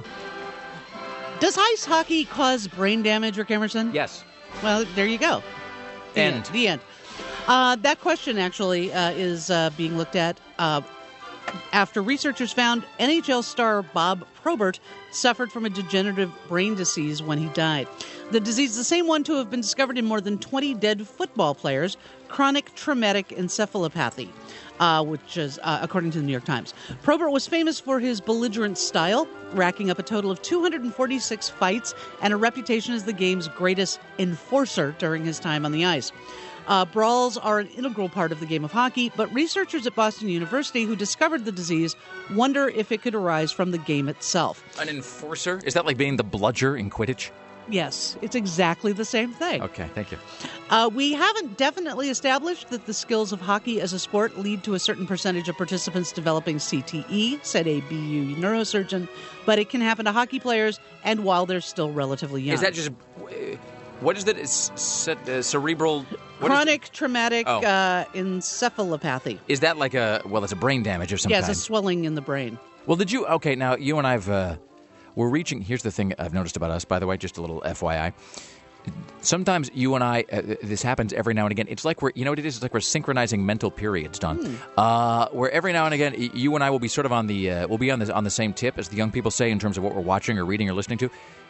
Does ice hockey cause brain damage, Rick Emerson? Yes. Well, there you go. The End. end. The end. Uh, that question actually uh, is uh, being looked at uh, after researchers found N H L star Bob Probert suffered from a degenerative brain disease when he died. The disease is the same one to have been discovered in more than twenty dead football players, chronic traumatic encephalopathy, uh, which is, uh, according to the New York Times. Probert was famous for his belligerent style, racking up a total of two hundred forty-six fights and a reputation as the game's greatest enforcer during his time on the ice. Uh, brawls are an integral part of the game of hockey, but researchers at Boston University who discovered the disease wonder if it could arise from the game itself. An enforcer? Is that like being the bludger in Quidditch? Yes, it's exactly the same thing. Okay, thank you. Uh, we haven't definitely established that the skills of hockey as a sport lead to a certain percentage of participants developing C T E, said a B U neurosurgeon, but it can happen to hockey players and while they're still relatively young. Is that just... What is that? Is ce- uh, cerebral... what Chronic is, traumatic Oh. uh, encephalopathy. is that like a... Well, it's a brain damage of some Yeah, kind. it's a swelling in the brain. Well, did you... Okay, now, you and I've... Uh, we're reaching... Here's the thing I've noticed about us, by the way, just a little F Y I. Sometimes you and I... Uh, this happens every now and again. It's like we're... You know what it is? It's like we're synchronizing mental periods, Don. Hmm. Uh, where every now and again, y- you and I will be sort of on the... Uh, we'll be on the, on the same tip, as the young people say, in terms of what we're watching or reading or listening to.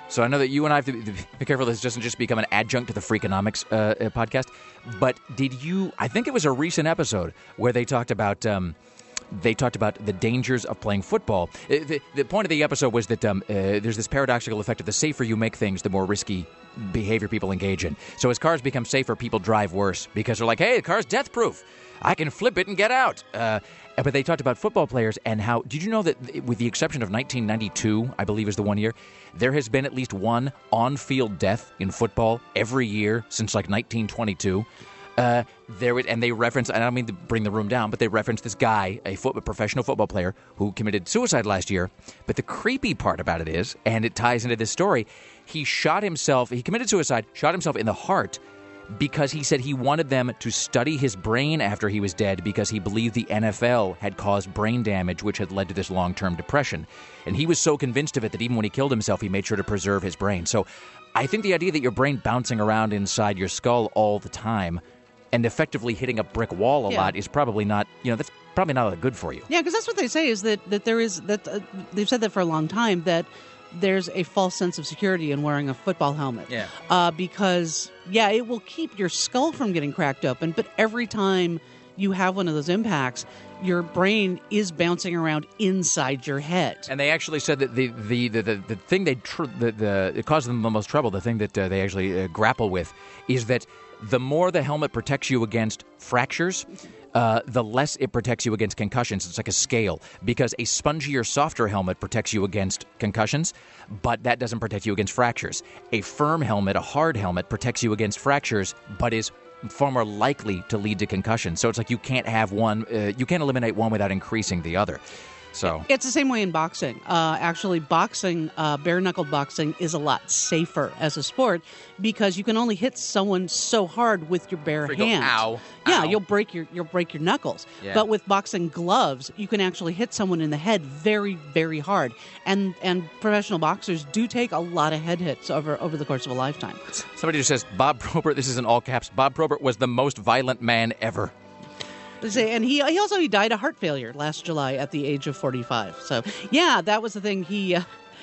So I know that you and I have to be careful this doesn't just become an adjunct to the Freakonomics uh, podcast. But did you, I think it was a recent episode where they talked about... Um, They talked about the dangers of playing football. The, the point of the episode was that um, uh, there's this paradoxical effect of the safer you make things, the more risky behavior people engage in. So as cars become safer, people drive worse because they're like, hey, the car's death-proof. I can flip it and get out. Uh, but they talked about football players and how, did you know that with the exception of nineteen ninety-two, I believe is the one year, there has been at least one on-field death in football every year since like nineteen twenty-two. Uh, there and they reference, and I don't mean to bring the room down, but they reference this guy, a foot, a professional football player, who committed suicide last year. But the creepy part about it is, and it ties into this story, he shot himself, he committed suicide, shot himself in the heart because he said he wanted them to study his brain after he was dead because he believed the N F L had caused brain damage, which had led to this long-term depression. And he was so convinced of it that even when he killed himself, he made sure to preserve his brain. So I think the idea that your brain bouncing around inside your skull all the time and effectively hitting a brick wall a Yeah. lot is probably not, you know, that's probably not that good for you. Yeah, because that's what they say is that, that there is, that uh, they've said that for a long time, that there's a false sense of security in wearing a football helmet. Yeah. Uh, because, yeah, it will keep your skull from getting cracked open, but every time you have one of those impacts, your brain is bouncing around inside your head. And they actually said that the the the, the, the thing they tr- the, the it caused them the most trouble, the thing that uh, they actually uh, grapple with, is that the more the helmet protects you against fractures, uh, the less it protects you against concussions. It's like a scale, because a spongier, softer helmet protects you against concussions, but that doesn't protect you against fractures. A firm helmet, a hard helmet, protects you against fractures, but is far more likely to lead to concussion. So it's like you can't have one, uh, you can't eliminate one without increasing the other. So It's the same way in boxing. Uh, actually, boxing, uh, bare-knuckled boxing, is a lot safer as a sport because you can only hit someone so hard with your bare You go, hand. "Ow, Yeah, ow." you'll break your you'll break your knuckles. Yeah. But with boxing gloves, you can actually hit someone in the head very, very hard. And and professional boxers do take a lot of head hits over over the course of a lifetime. somebody just says, Bob Probert, this is in all caps, Bob Probert was the most violent man ever. They say- And he he also he died of heart failure last July at the age of forty-five. So yeah, that was the thing. He uh,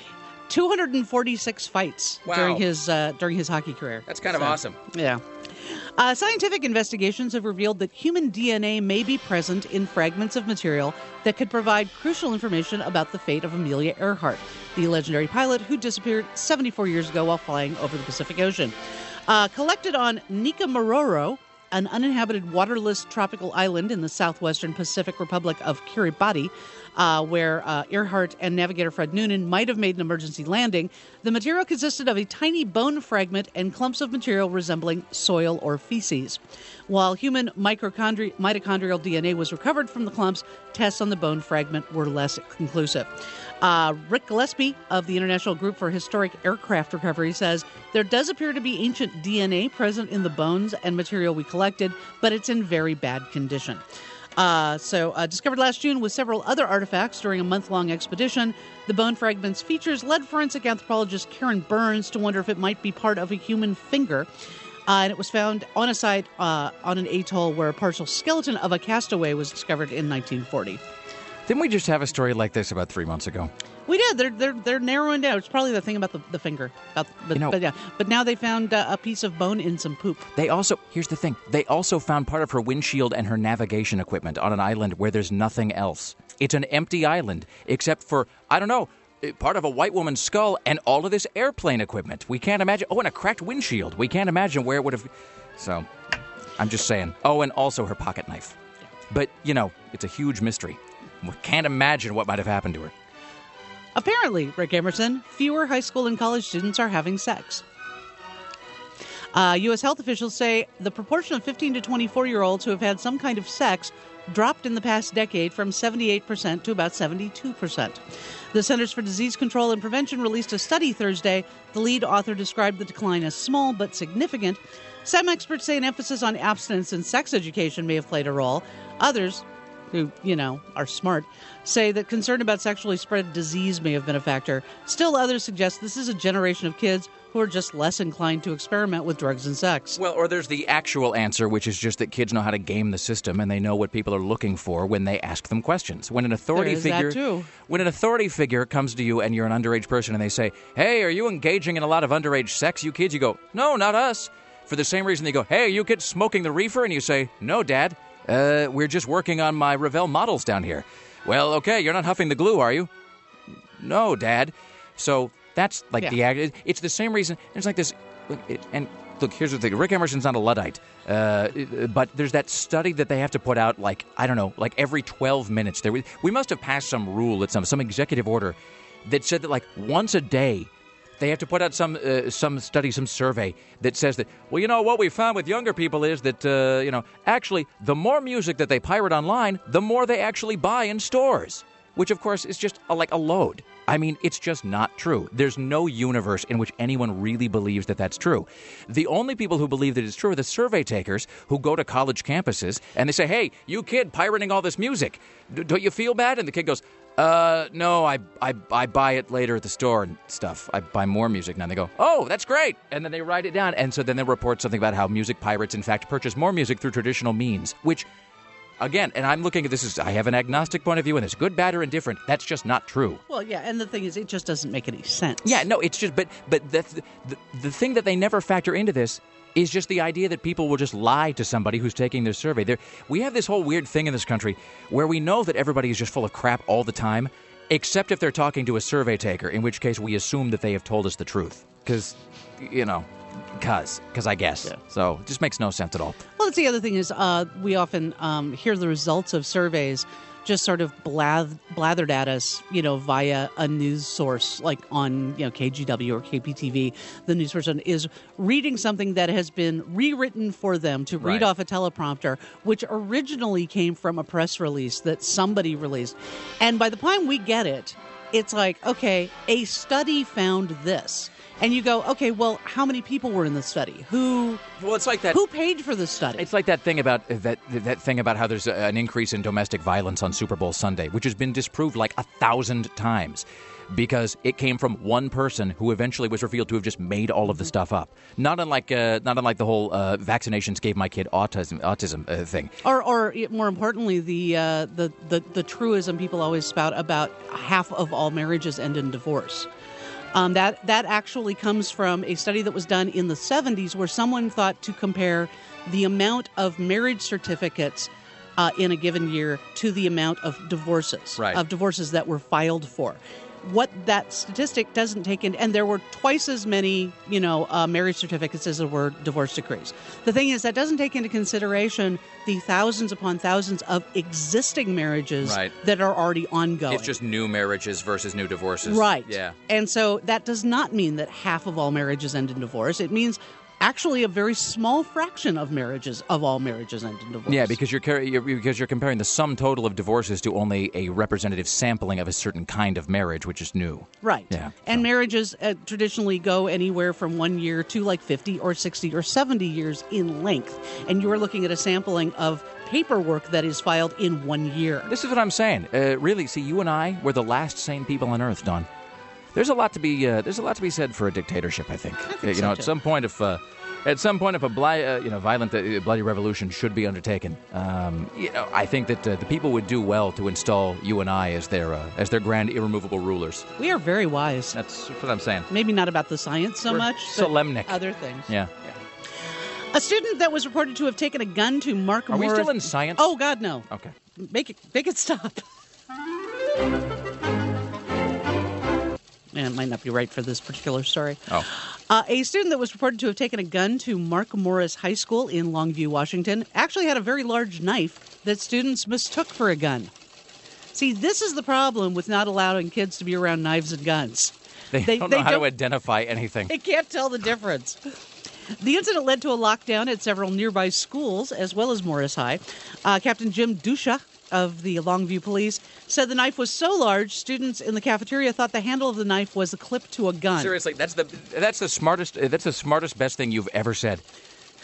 two hundred forty-six fights Wow. during his uh, during his hockey career. That's kind of So, awesome. Yeah. Uh, scientific investigations have revealed that human D N A may be present in fragments of material that could provide crucial information about the fate of Amelia Earhart, the legendary pilot who disappeared seventy-four years ago while flying over the Pacific Ocean. Uh, collected on Nikamororo, an uninhabited waterless tropical island in the southwestern Pacific Republic of Kiribati, uh, where uh, Earhart and navigator Fred Noonan might have made an emergency landing. The material consisted of a tiny bone fragment and clumps of material resembling soil or feces. While human mitochondri- mitochondrial D N A was recovered from the clumps, tests on the bone fragment were less conclusive. Uh, Rick Gillespie of the International Group for Historic Aircraft Recovery says there does appear to be ancient D N A present in the bones and material we collected, but it's in very bad condition. Uh, so, uh, discovered last June with several other artifacts during a month-long expedition, the bone fragment's features led forensic anthropologist Karen Burns to wonder if it might be part of a human finger. Uh, and it was found on a site uh, on an atoll where a partial skeleton of a castaway was discovered in nineteen forty. Didn't we just have a story like this about three months ago? We did. They're they're they're narrowing down. It's probably the thing about the, the finger. About, but, You know- but yeah. But now they found uh, a piece of bone in some poop. They also, here's the thing, they also found part of her windshield and her navigation equipment on an island where there's nothing else. It's an empty island, except for, I don't know, part of a white woman's skull and all of this airplane equipment. We can't imagine, oh, and a cracked windshield. We can't imagine where it would have, so, I'm just saying. Oh, and also her pocket knife. But, you know, it's a huge mystery. We can't imagine what might have happened to her. Apparently, Rick Emerson, fewer high school and college students are having sex. Uh, U S health officials say the proportion of fifteen to twenty-four-year-olds who have had some kind of sex dropped in the past decade from seventy-eight percent to about seventy-two percent. The Centers for Disease Control and Prevention released a study Thursday. The lead author described the decline as small but significant. Some experts say an emphasis on abstinence and sex education may have played a role. Others, who, you know, are smart, say that concern about sexually spread disease may have been a factor. Still, others suggest this is a generation of kids who are just less inclined to experiment with drugs and sex. Well, or there's the actual answer, which is just that kids know how to game the system and they know what people are looking for when they ask them questions. When an authority There is figure, that too. when an authority figure comes to you and you're an underage person and they say, "Hey, are you engaging in a lot of underage sex, you kids?" You go, "No, not us." For the same reason they go, "Hey, are you kids smoking the reefer?" And you say, "No, Dad. Uh, we're just working on my Revell models down here." "Well, okay, you're not huffing the glue, are you?" "No, Dad." So that's like Yeah. the it's the same reason. It's like this, and look, here's the thing: Rick Emerson's not a Luddite, uh, but there's that study that they have to put out, like I don't know, like every twelve minutes. There, we, we must have passed some rule at some some executive order that said that like once a day they have to put out some uh, some study, some survey that says that, well, you know, what we found with younger people is that, uh, you know, actually the more music that they pirate online, the more they actually buy in stores, which, of course, is just a, like a load. I mean, it's just not true. There's no universe in which anyone really believes that that's true. The only people who believe that it's true are the survey takers who go to college campuses and they say, "Hey, you kid pirating all this music, D- don't you feel bad?" And the kid goes, Uh, no, I, I I buy it later at the store and stuff. I buy more music now." And they go, "Oh, that's great." And then they write it down. And so then they report something about how music pirates, in fact, purchase more music through traditional means, which, again, and I'm looking at this as I have an agnostic point of view, and it's good, bad, or indifferent. That's just not true. Well, yeah, and the thing is, it just doesn't make any sense. Yeah, no, it's just, but but the the, the thing that they never factor into this is just the idea that people will just lie to somebody who's taking their survey. There, we have this whole weird thing in this country where we know that everybody is just full of crap all the time, except if they're talking to a survey taker, in which case we assume that they have told us the truth. Because, you know, because, because I guess. Yeah. So it just makes no sense at all. Well, that's the other thing is uh, we often um, hear the results of surveys just sort of blath- blathered at us, you know, via a news source like on, you know, K G W or K P T V. The news person is reading something that has been rewritten for them to read Right. off a teleprompter, which originally came from a press release that somebody released. And by the time we get it, it's like, okay, a study found this. And you go, okay, well, how many people were in the study? Who Well, it's like that. who paid for the study? It's like that thing about that that thing about how there's a, an increase in domestic violence on Super Bowl Sunday, which has been disproved like a thousand times because it came from one person who eventually was revealed to have just made all of the stuff up. Not unlike uh, not unlike the whole uh, vaccinations gave my kid autism autism uh, thing. Or, or more importantly, the, uh, the the the truism people always spout about half of all marriages end in divorce. Um, that that actually comes from a study that was done in the seventies where someone thought to compare the amount of marriage certificates uh, in a given year to the amount of divorces, Right. of divorces that were filed for. What that statistic doesn't take in, and there were twice as many, you know, uh, marriage certificates as there were divorce decrees. The thing is, that doesn't take into consideration the thousands upon thousands of existing marriages Right. that are already ongoing. It's just new marriages versus new divorces. Right. Yeah. And so that does not mean that half of all marriages end in divorce. It means actually a very small fraction of marriages, of all marriages, end in divorce. Yeah, because you're, car- you're because you're comparing the sum total of divorces to only a representative sampling of a certain kind of marriage, which is new. Right. Yeah, And so- marriages uh, traditionally go anywhere from one year to like fifty or sixty or seventy years in length. And you are looking at a sampling of paperwork that is filed in one year. This is what I'm saying. Uh, really, see, you and I were the last sane people on Earth, Don. There's a lot to be uh, there's a lot to be said for a dictatorship. I think. think Uh, you so, know, too. at some point, if uh, at some point, if a bli- uh, you know violent, uh, bloody revolution should be undertaken, um, you know, I think that uh, the people would do well to install you and I as their uh, as their grand irremovable rulers. We are very wise. That's what I'm saying. Maybe not about the science so We're much, but solemnic. other things. Yeah. A student that was reported to have taken a gun to Mark Are we Morris. still in science? Oh God, no! Okay. Make it, make it stop. Man, it might not be right for this particular story. Oh. Uh, a student that was reported to have taken a gun to Mark Morris High School in Longview, Washington, actually had a very large knife that students mistook for a gun. See, this is the problem with not allowing kids to be around knives and guns. They, They- don't they know how to don't- identify anything. They can't tell the difference. The incident led to a lockdown at several nearby schools, as well as Morris High. Uh, Captain Jim Dusha of the Longview Police said the knife was so large, students in the cafeteria thought the handle of the knife was a clip to a gun. Seriously, that's the that's the smartest uh, that's the smartest best thing you've ever said.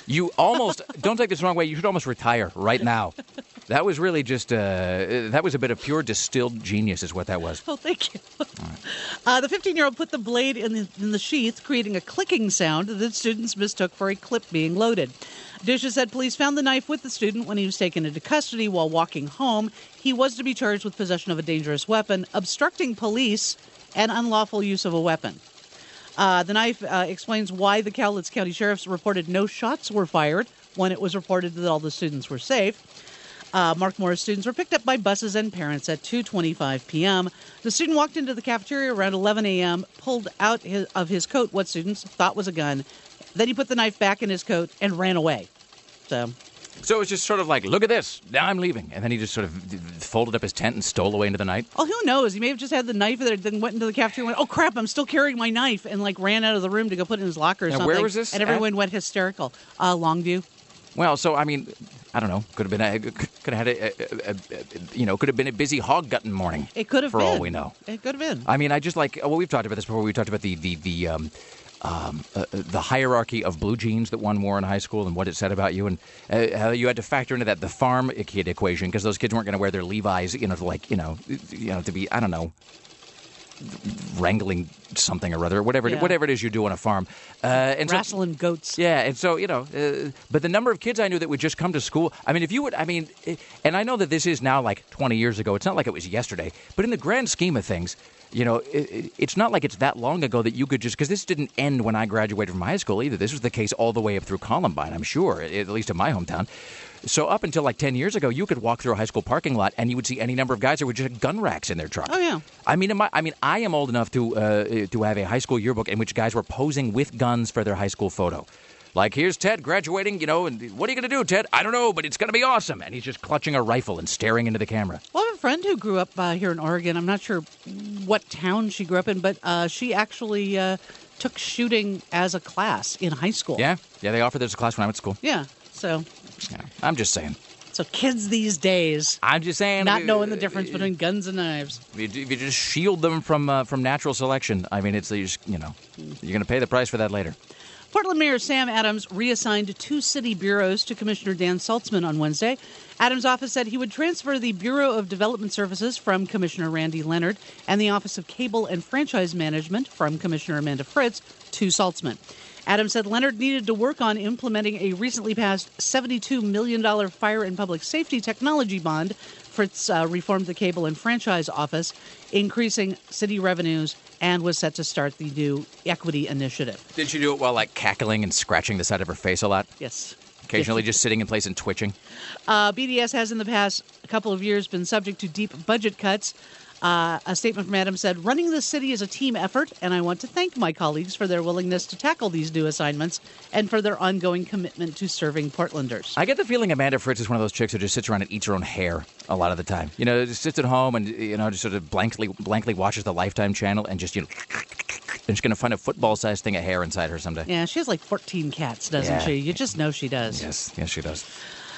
You almost, don't take this the wrong way, you should almost retire right now. That was really just, uh, that was a bit of pure distilled genius is what that was. Oh, thank you. Right. Uh, the fifteen-year-old put the blade in the, in the sheath, creating a clicking sound that students mistook for a clip being loaded. Disha said police found the knife with the student when he was taken into custody while walking home. He was to be charged with possession of a dangerous weapon, obstructing police, and unlawful use of a weapon. Uh, the knife uh, explains why the Cowlitz County Sheriff's reported no shots were fired when it was reported that all the students were safe. Uh, Mark Morris students were picked up by buses and parents at two twenty-five p.m. The student walked into the cafeteria around eleven a.m., pulled out his, of his coat what students thought was a gun. Then he put the knife back in his coat and ran away. So... So it was just sort of like, look at this, now I'm leaving. And then he just sort of folded up his tent and stole away into the night. Oh, who knows? He may have just had the knife there, then went into the cafeteria and went, oh, crap, I'm still carrying my knife, and like ran out of the room to go put it in his locker or now, something. Where was this? And everyone at? went hysterical. Uh, Longview. Well, so, I mean, I don't know. Could have been, a, could have had a, a, a, a you know, could have been a busy hog-gutting morning. It could have for been. For all we know. It could have been. I mean, I just like, well, we've talked about this before. We talked about the, the, the, um, Um, uh, the hierarchy of blue jeans that one wore in high school and what it said about you, and uh, how you had to factor into that the farm kid equation because those kids weren't going to wear their Levi's, you know, to like you know, you know, to be I don't know, wrangling something or other, whatever yeah. whatever it is you do on a farm, uh, and wrestling so, goats. Yeah, and so you know, uh, but the number of kids I knew that would just come to school. I mean, if you would, I mean, and I know that this is now like twenty years ago. It's not like it was yesterday, but in the grand scheme of things. You know, it, it's not like it's that long ago that you could just, because this didn't end when I graduated from high school either. This was the case all the way up through Columbine, I'm sure, at least in my hometown. So up until like ten years ago, you could walk through a high school parking lot and you would see any number of guys that would just have gun racks in their truck. Oh, yeah. I mean, am I, I mean, I am old enough to uh, to have a high school yearbook in which guys were posing with guns for their high school photo. Like, here's Ted graduating, you know, and what are you going to do, Ted? I don't know, but it's going to be awesome. And he's just clutching a rifle and staring into the camera. Well, I have a friend who grew up uh, here in Oregon. I'm not sure what town she grew up in, but uh, she actually uh, took shooting as a class in high school. Yeah, yeah, they offered this as a class when I went to school. Yeah, so. Yeah, I'm just saying. So kids these days. I'm just saying. Not knowing the difference between guns and knives. If you, if you just shield them from uh, from natural selection, I mean, it's, you, just, you know, you're going to pay the price for that later. Portland Mayor Sam Adams reassigned two city bureaus to Commissioner Dan Saltzman on Wednesday. Adams' office said he would transfer the Bureau of Development Services from Commissioner Randy Leonard and the Office of Cable and Franchise Management from Commissioner Amanda Fritz to Saltzman. Adams said Leonard needed to work on implementing a recently passed seventy-two million dollars fire and public safety technology bond. Fritz uh, reformed the Cable and Franchise Office, increasing city revenues, and was set to start the new equity initiative. Did she do it while, like, cackling and scratching the side of her face a lot? Yes. Occasionally just sitting in place and twitching? Uh, B D S has in the past couple of years been subject to deep budget cuts. Uh, a statement from Adams said, running the city is a team effort, and I want to thank my colleagues for their willingness to tackle these new assignments and for their ongoing commitment to serving Portlanders. I get the feeling Amanda Fritz is one of those chicks who just sits around and eats her own hair a lot of the time. You know, just sits at home and, you know, just sort of blankly blankly watches the Lifetime channel and just, you know, and she's going to find a football-sized thing of hair inside her someday. Yeah, she has like fourteen cats, doesn't yeah. she? You just know she does. Yes, yes, she does.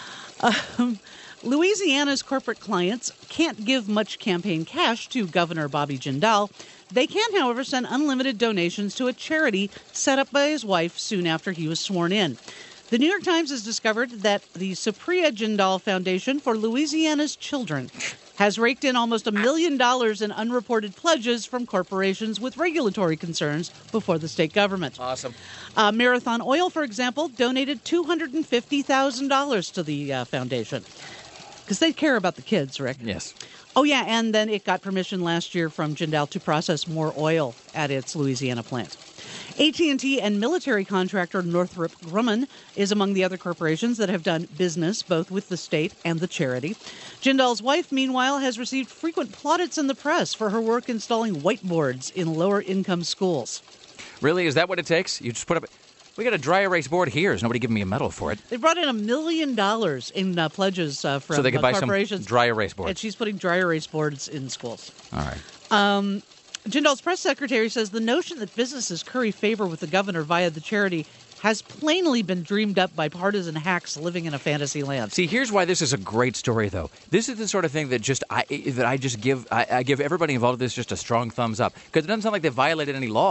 Um, Louisiana's corporate clients can't give much campaign cash to Governor Bobby Jindal. They can, however, send unlimited donations to a charity set up by his wife soon after he was sworn in. The New York Times has discovered that the Supriya Jindal Foundation for Louisiana's Children has raked in almost a million dollars in unreported pledges from corporations with regulatory concerns before the state government. Awesome. Uh, Marathon Oil, for example, donated two hundred fifty thousand dollars to the uh, foundation. Because they care about the kids, Rick. Yes. Oh, yeah, and then it got permission last year from Jindal to process more oil at its Louisiana plant. A T and T and military contractor Northrop Grumman is among the other corporations that have done business both with the state and the charity. Jindal's wife, meanwhile, has received frequent plaudits in the press for her work installing whiteboards in lower-income schools. Really? Is that what it takes? You just put up... We got a dry erase board here. There's nobody giving me a medal for it. They brought in a million dollars in uh, pledges uh, from so they could uh, buy corporations. some dry erase boards. And she's putting dry erase boards in schools. All right. Um, Jindal's press secretary says the notion that businesses curry favor with the governor via the charity has plainly been dreamed up by partisan hacks living in a fantasy land. See, here's why this is a great story, though. This is the sort of thing that just I that I just give I, I give everybody involved in this just a strong thumbs up because it doesn't sound like they violated any law.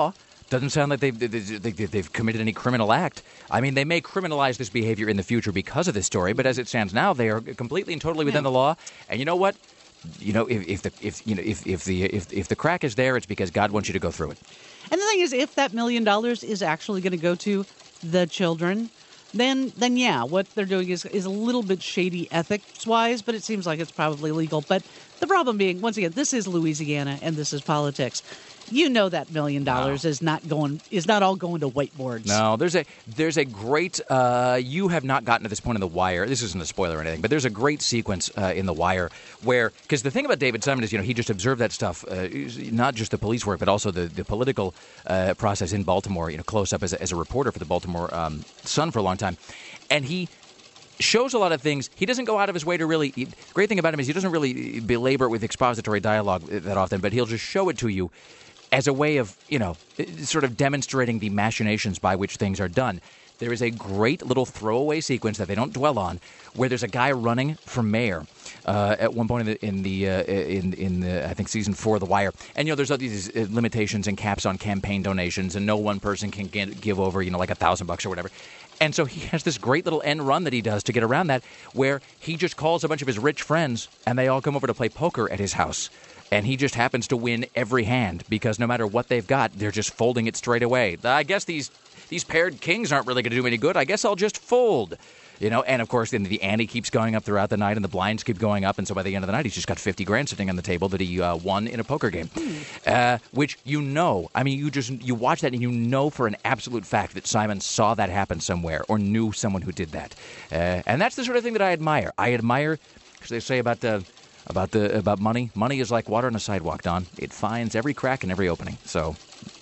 Doesn't sound like they've, they, they've committed any criminal act. I mean, they may criminalize this behavior in the future because of this story, but as it stands now, they are completely and totally within yeah. the law. And you know what? You know, if, if the if you know if, if the if if the crack is there, it's because God wants you to go through it. And the thing is, if that million dollars is actually going to go to the children, then then yeah, what they're doing is is a little bit shady ethics wise, but it seems like it's probably legal. But the problem being, once again, this is Louisiana and this is politics. You know that million dollars no. is not going is not all going to whiteboards. No, there's a there's a great. Uh, you have not gotten to this point in The Wire. This isn't a spoiler or anything, but there's a great sequence uh, in The Wire where, because the thing about David Simon is, you know, he just observed that stuff, uh, not just the police work, but also the the political uh, process in Baltimore. You know, close up as a, as a reporter for the Baltimore um, Sun for a long time, and he shows a lot of things. He doesn't go out of his way to really. The great thing about him is he doesn't really belabor it with expository dialogue that often, but he'll just show it to you as a way of, you know, sort of demonstrating the machinations by which things are done. There is a great little throwaway sequence that they don't dwell on, where there's a guy running for mayor uh, at one point in the in the uh, in in the, I think season four of The Wire, and you know there's all these limitations and caps on campaign donations, and no one person can get, give over you know like a thousand bucks or whatever. And so he has this great little end run that he does to get around that, where he just calls a bunch of his rich friends, and they all come over to play poker at his house. And he just happens to win every hand because no matter what they've got, they're just folding it straight away. I guess these these paired kings aren't really going to do me any good. I guess I'll just fold. You know, and of course, then the ante keeps going up throughout the night, and the blinds keep going up, and so by the end of the night, he's just got fifty grand sitting on the table that he uh, won in a poker game, uh, which you know. I mean, you just you watch that, and you know for an absolute fact that Simon saw that happen somewhere or knew someone who did that, uh, and that's the sort of thing that I admire. I admire, because they say about the. About the about money. Money is like water on a sidewalk, Don. It finds every crack and every opening. So,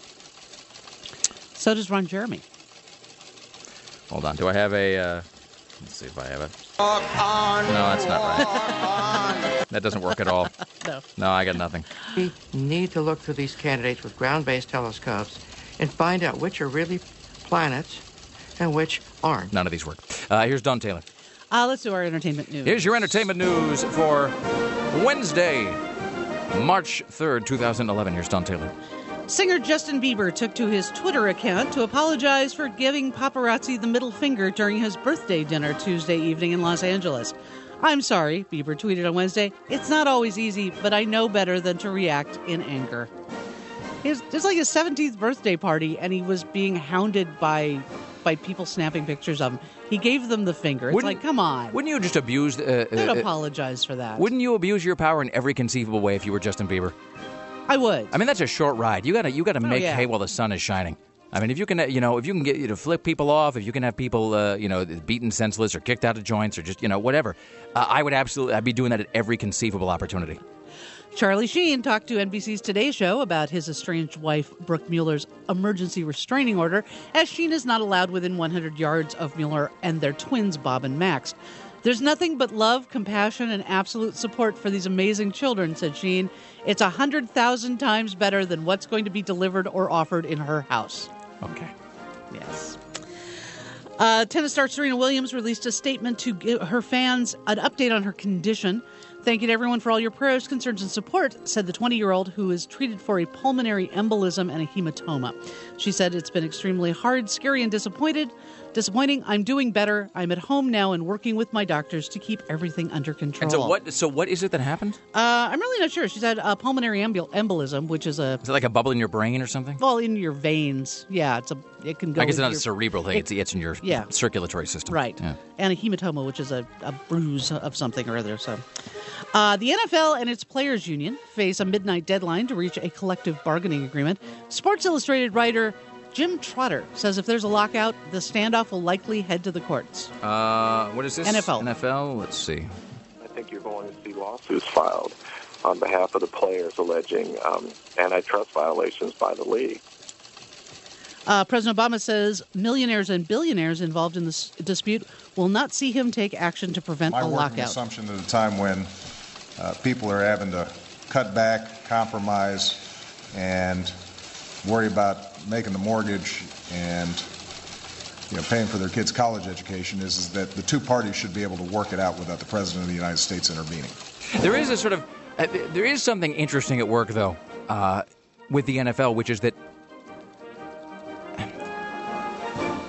so does Ron Jeremy. Hold on. Do I have a? Uh, let's see if I have it. No, that's not right. That doesn't work at all. No. No, I got nothing. We need to look through these candidates with ground-based telescopes and find out which are really planets and which aren't. None of these work. Uh, here's Don Taylor. Uh, let's do our entertainment news. Here's your entertainment news for Wednesday, March third, twenty eleven. Here's Don Taylor. Singer Justin Bieber took to his Twitter account to apologize for giving paparazzi the middle finger during his birthday dinner Tuesday evening in Los Angeles. I'm sorry, Bieber tweeted on Wednesday. It's not always easy, but I know better than to react in anger. It was like his seventeenth birthday party, and he was being hounded by by people snapping pictures of him. He gave them the finger. It's wouldn't, like, come on. Wouldn't you just abuse... Uh, Don't uh, apologize for that. Wouldn't you abuse your power in every conceivable way if you were Justin Bieber? I would. I mean, that's a short ride. You gotta, you gotta oh, make yeah. hay while the sun is shining. I mean, if you can, you know, if you can get you to flip people off, if you can have people, uh, you know, beaten senseless or kicked out of joints or just, you know, whatever, uh, I would absolutely, I'd be doing that at every conceivable opportunity. Charlie Sheen talked to N B C's Today Show about his estranged wife, Brooke Mueller's emergency restraining order, as Sheen is not allowed within one hundred yards of Mueller and their twins, Bob and Max. There's nothing but love, compassion, and absolute support for these amazing children, said Sheen. It's a hundred thousand times better than what's going to be delivered or offered in her house. Okay. Yes. Uh, tennis star Serena Williams released a statement to give her fans an update on her condition. Thank you to everyone for all your prayers, concerns, and support, said the twenty-year-old who is treated for a pulmonary embolism and a hematoma. She said, it's been extremely hard, scary, and disappointed. Disappointing. I'm doing better. I'm at home now and working with my doctors to keep everything under control. And so what So what is it that happened? Uh, I'm really not sure. She said a pulmonary embol- embolism, which is a... Is it like a bubble in your brain or something? Well, in your veins. Yeah, it's a. It can go... I guess it's not your, a cerebral thing. It, it's, it's in your yeah. circulatory system. Right. Yeah. And a hematoma, which is a, a bruise of something or other. So, uh, the N F L and its players' union face a midnight deadline to reach a collective bargaining agreement. Sports Illustrated writer Jim Trotter says if there's a lockout, the standoff will likely head to the courts. Uh, what is this? N F L. N F L? Let's see. I think you're going to see lawsuits filed on behalf of the players alleging um, antitrust violations by the league. Uh, President Obama says millionaires and billionaires involved in this dispute will not see him take action to prevent My a working lockout. assumption at a time when uh, people are having to cut back, compromise, and worry about making the mortgage and you know paying for their kids' college education is, is that the two parties should be able to work it out without the President of the United States intervening. There is a sort of uh, there is something interesting at work though uh, with the N F L, which is that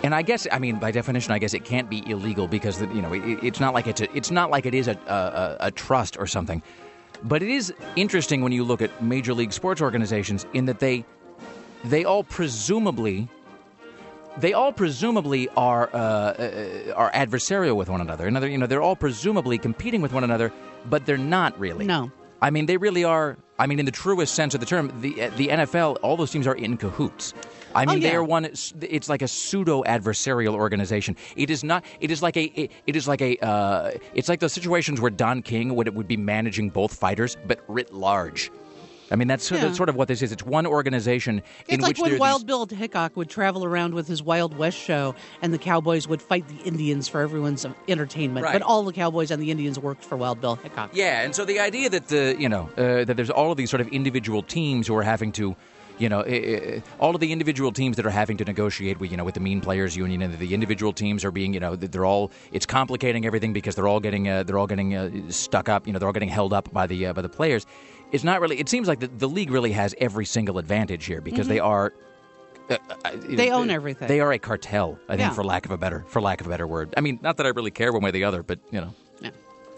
And I guess, I mean, by definition, I guess it can't be illegal because, you know, it, it's not like it's a, it's not like it is a, a, a trust or something. But it is interesting when you look at major league sports organizations in that they they all presumably they all presumably are uh, uh, are adversarial with one another. Another, you know, they're all presumably competing with one another, but they're not really. No. I mean, they really are. I mean, in the truest sense of the term, the the N F L, all those teams are in cahoots. I mean, oh, yeah. they are one. It's like a pseudo adversarial organization. It is not. It is like a. It, it is like a. Uh, it's like those situations where Don King would would be managing both fighters, but writ large. I mean, that's, yeah. that's sort of what this is. It's one organization it's in like which when there Wild these... Bill Hickok would travel around with his Wild West show, and the Cowboys would fight the Indians for everyone's entertainment. Right. But all the Cowboys and the Indians worked for Wild Bill Hickok. Yeah, and so the idea that the you know uh, that there's all of these sort of individual teams who are having to. You know, uh, all of the individual teams that are having to negotiate with, you know, with the mean players union, and the individual teams are being, you know, they're all. It's complicating everything because they're all getting, uh, they're all getting uh, stuck up. You know, they're all getting held up by the uh, by the players. It's not really. It seems like the, the league really has every single advantage here because mm-hmm. they are. Uh, uh, they own everything. They are a cartel, I think, yeah. for lack of a better, for lack of a better word. I mean, not that I really care one way or the other, but you know. Yeah.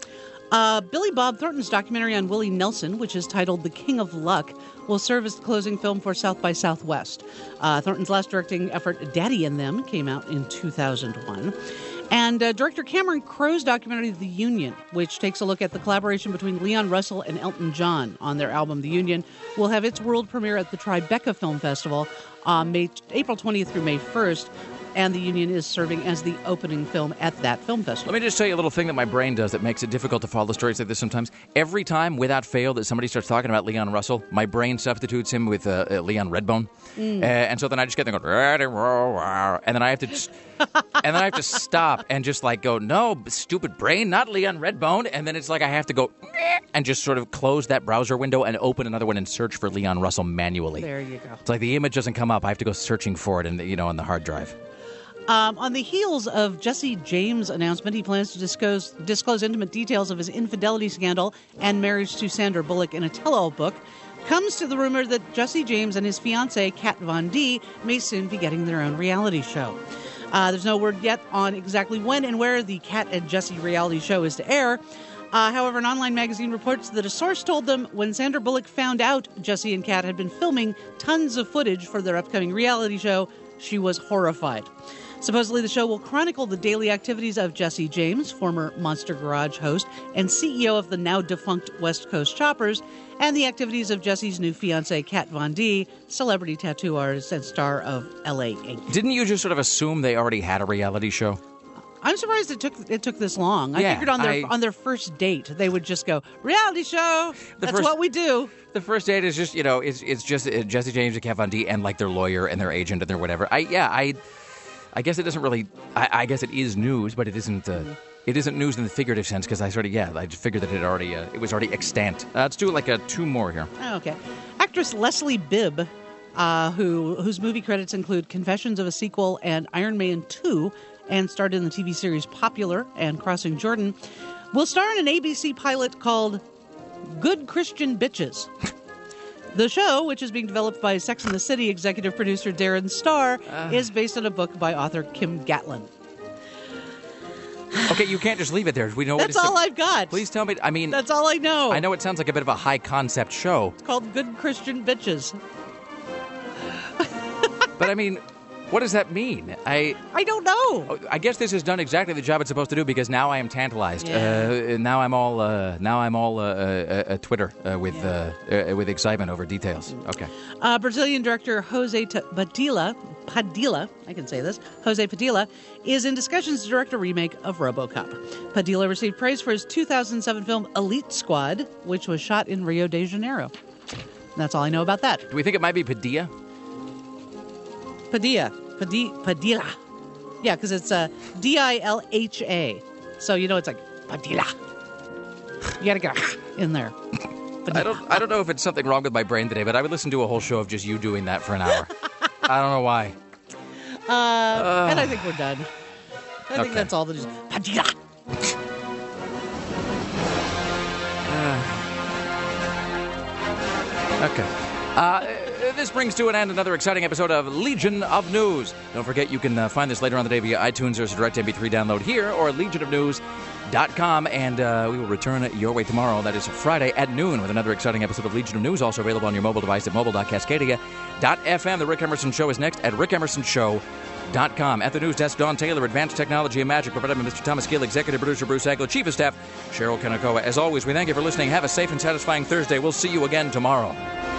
Uh, Billy Bob Thornton's documentary on Willie Nelson, which is titled The King of Luck, will serve as the closing film for South by Southwest. Uh, Thornton's last directing effort, Daddy and Them, came out in two thousand one. And uh, director Cameron Crowe's documentary, The Union, which takes a look at the collaboration between Leon Russell and Elton John on their album The Union, will have its world premiere at the Tribeca Film Festival on May, April twentieth through May first. And The Union is serving as the opening film at that film festival. Let me just tell you a little thing that my brain does that makes it difficult to follow stories like this sometimes. Every time, without fail, that somebody starts talking about Leon Russell, my brain substitutes him with uh, uh, Leon Redbone. Mm. Uh, and so then I just get there going, and then I have to just, and then I have to stop and just like go, no, stupid brain, not Leon Redbone. And then it's like I have to go and just sort of close that browser window and open another one and search for Leon Russell manually. There you go. It's like the image doesn't come up. I have to go searching for it, in the, you know, on the hard drive. Um, on the heels of Jesse James' announcement, he plans to disclose, disclose intimate details of his infidelity scandal and marriage to Sandra Bullock in a tell-all book, comes to the rumor that Jesse James and his fiancée, Kat Von D, may soon be getting their own reality show. Uh, there's no word yet on exactly when and where the Kat and Jesse reality show is to air. Uh, however, an online magazine reports that a source told them when Sandra Bullock found out Jesse and Kat had been filming tons of footage for their upcoming reality show, she was horrified. Supposedly, the show will chronicle the daily activities of Jesse James, former Monster Garage host and C E O of the now-defunct West Coast Choppers, and the activities of Jesse's new fiancée, Kat Von D, celebrity tattoo artist and star of L A Ink. Didn't you just sort of assume they already had a reality show? I'm surprised it took it took this long. I yeah, figured on their I, on their first date they would just go, reality show. That's first, what we do. The first date is just, you know, it's it's just uh, Jesse James and Kat Von D and like their lawyer and their agent and their whatever. I yeah I. I guess it doesn't really. I, I guess it is news, but it isn't. Uh, it isn't news in the figurative sense because I sort of yeah. I just figured that it already. Uh, it was already extant. Uh, let's do like a two more here. Oh, okay. Actress Leslie Bibb, uh, who whose movie credits include Confessions of a Sequel and Iron Man two, and starred in the T V series Popular and Crossing Jordan, will star in an A B C pilot called Good Christian Bitches. The show, which is being developed by Sex and the City executive producer Darren Star, uh. is based on a book by author Kim Gatlin. Okay, you can't just leave it there. We know That's what all I've got. Please tell me. I mean, that's all I know. I know it sounds like a bit of a high concept show. It's called Good Christian Bitches. But I mean, what does that mean? I I don't know. I guess this has done exactly the job it's supposed to do because now I am tantalized. Yeah. Uh, now I'm all uh, now I'm all uh, uh, uh, Twitter uh, with yeah. uh, uh, with excitement over details. Okay. Uh, Brazilian director Jose T- Padilha, Padilha, I can say this, Jose Padilha, is in discussions to direct a remake of RoboCop. Padilha received praise for his two thousand seven film Elite Squad, which was shot in Rio de Janeiro. That's all I know about that. Do we think it might be Padilla? Padilla. Padi- Padilla. Yeah, because it's uh, D I L H A. So, you know, it's like Padilla. You got to get in there. Padilla. I don't I don't know if it's something wrong with my brain today, but I would listen to a whole show of just you doing that for an hour. I don't know why. Uh, uh, and I think we're done. I think okay. that's all that is. Padilla. uh, okay. Uh, this brings to an end another exciting episode of Legion of News. Don't forget, you can uh, find this later on the day via iTunes or as a direct M P three download here or legion of news dot com. And uh, we will return your way tomorrow. That is Friday at noon with another exciting episode of Legion of News, also available on your mobile device at mobile dot cascadia dot f m. The Rick Emerson Show is next at rick emerson show dot com. At the news desk, Dawn Taylor, Advanced Technology and Magic, provided by Mister Thomas Gill, Executive Producer Bruce Agler, Chief of Staff Cheryl Kanakoa. As always, we thank you for listening. Have a safe and satisfying Thursday. We'll see you again tomorrow.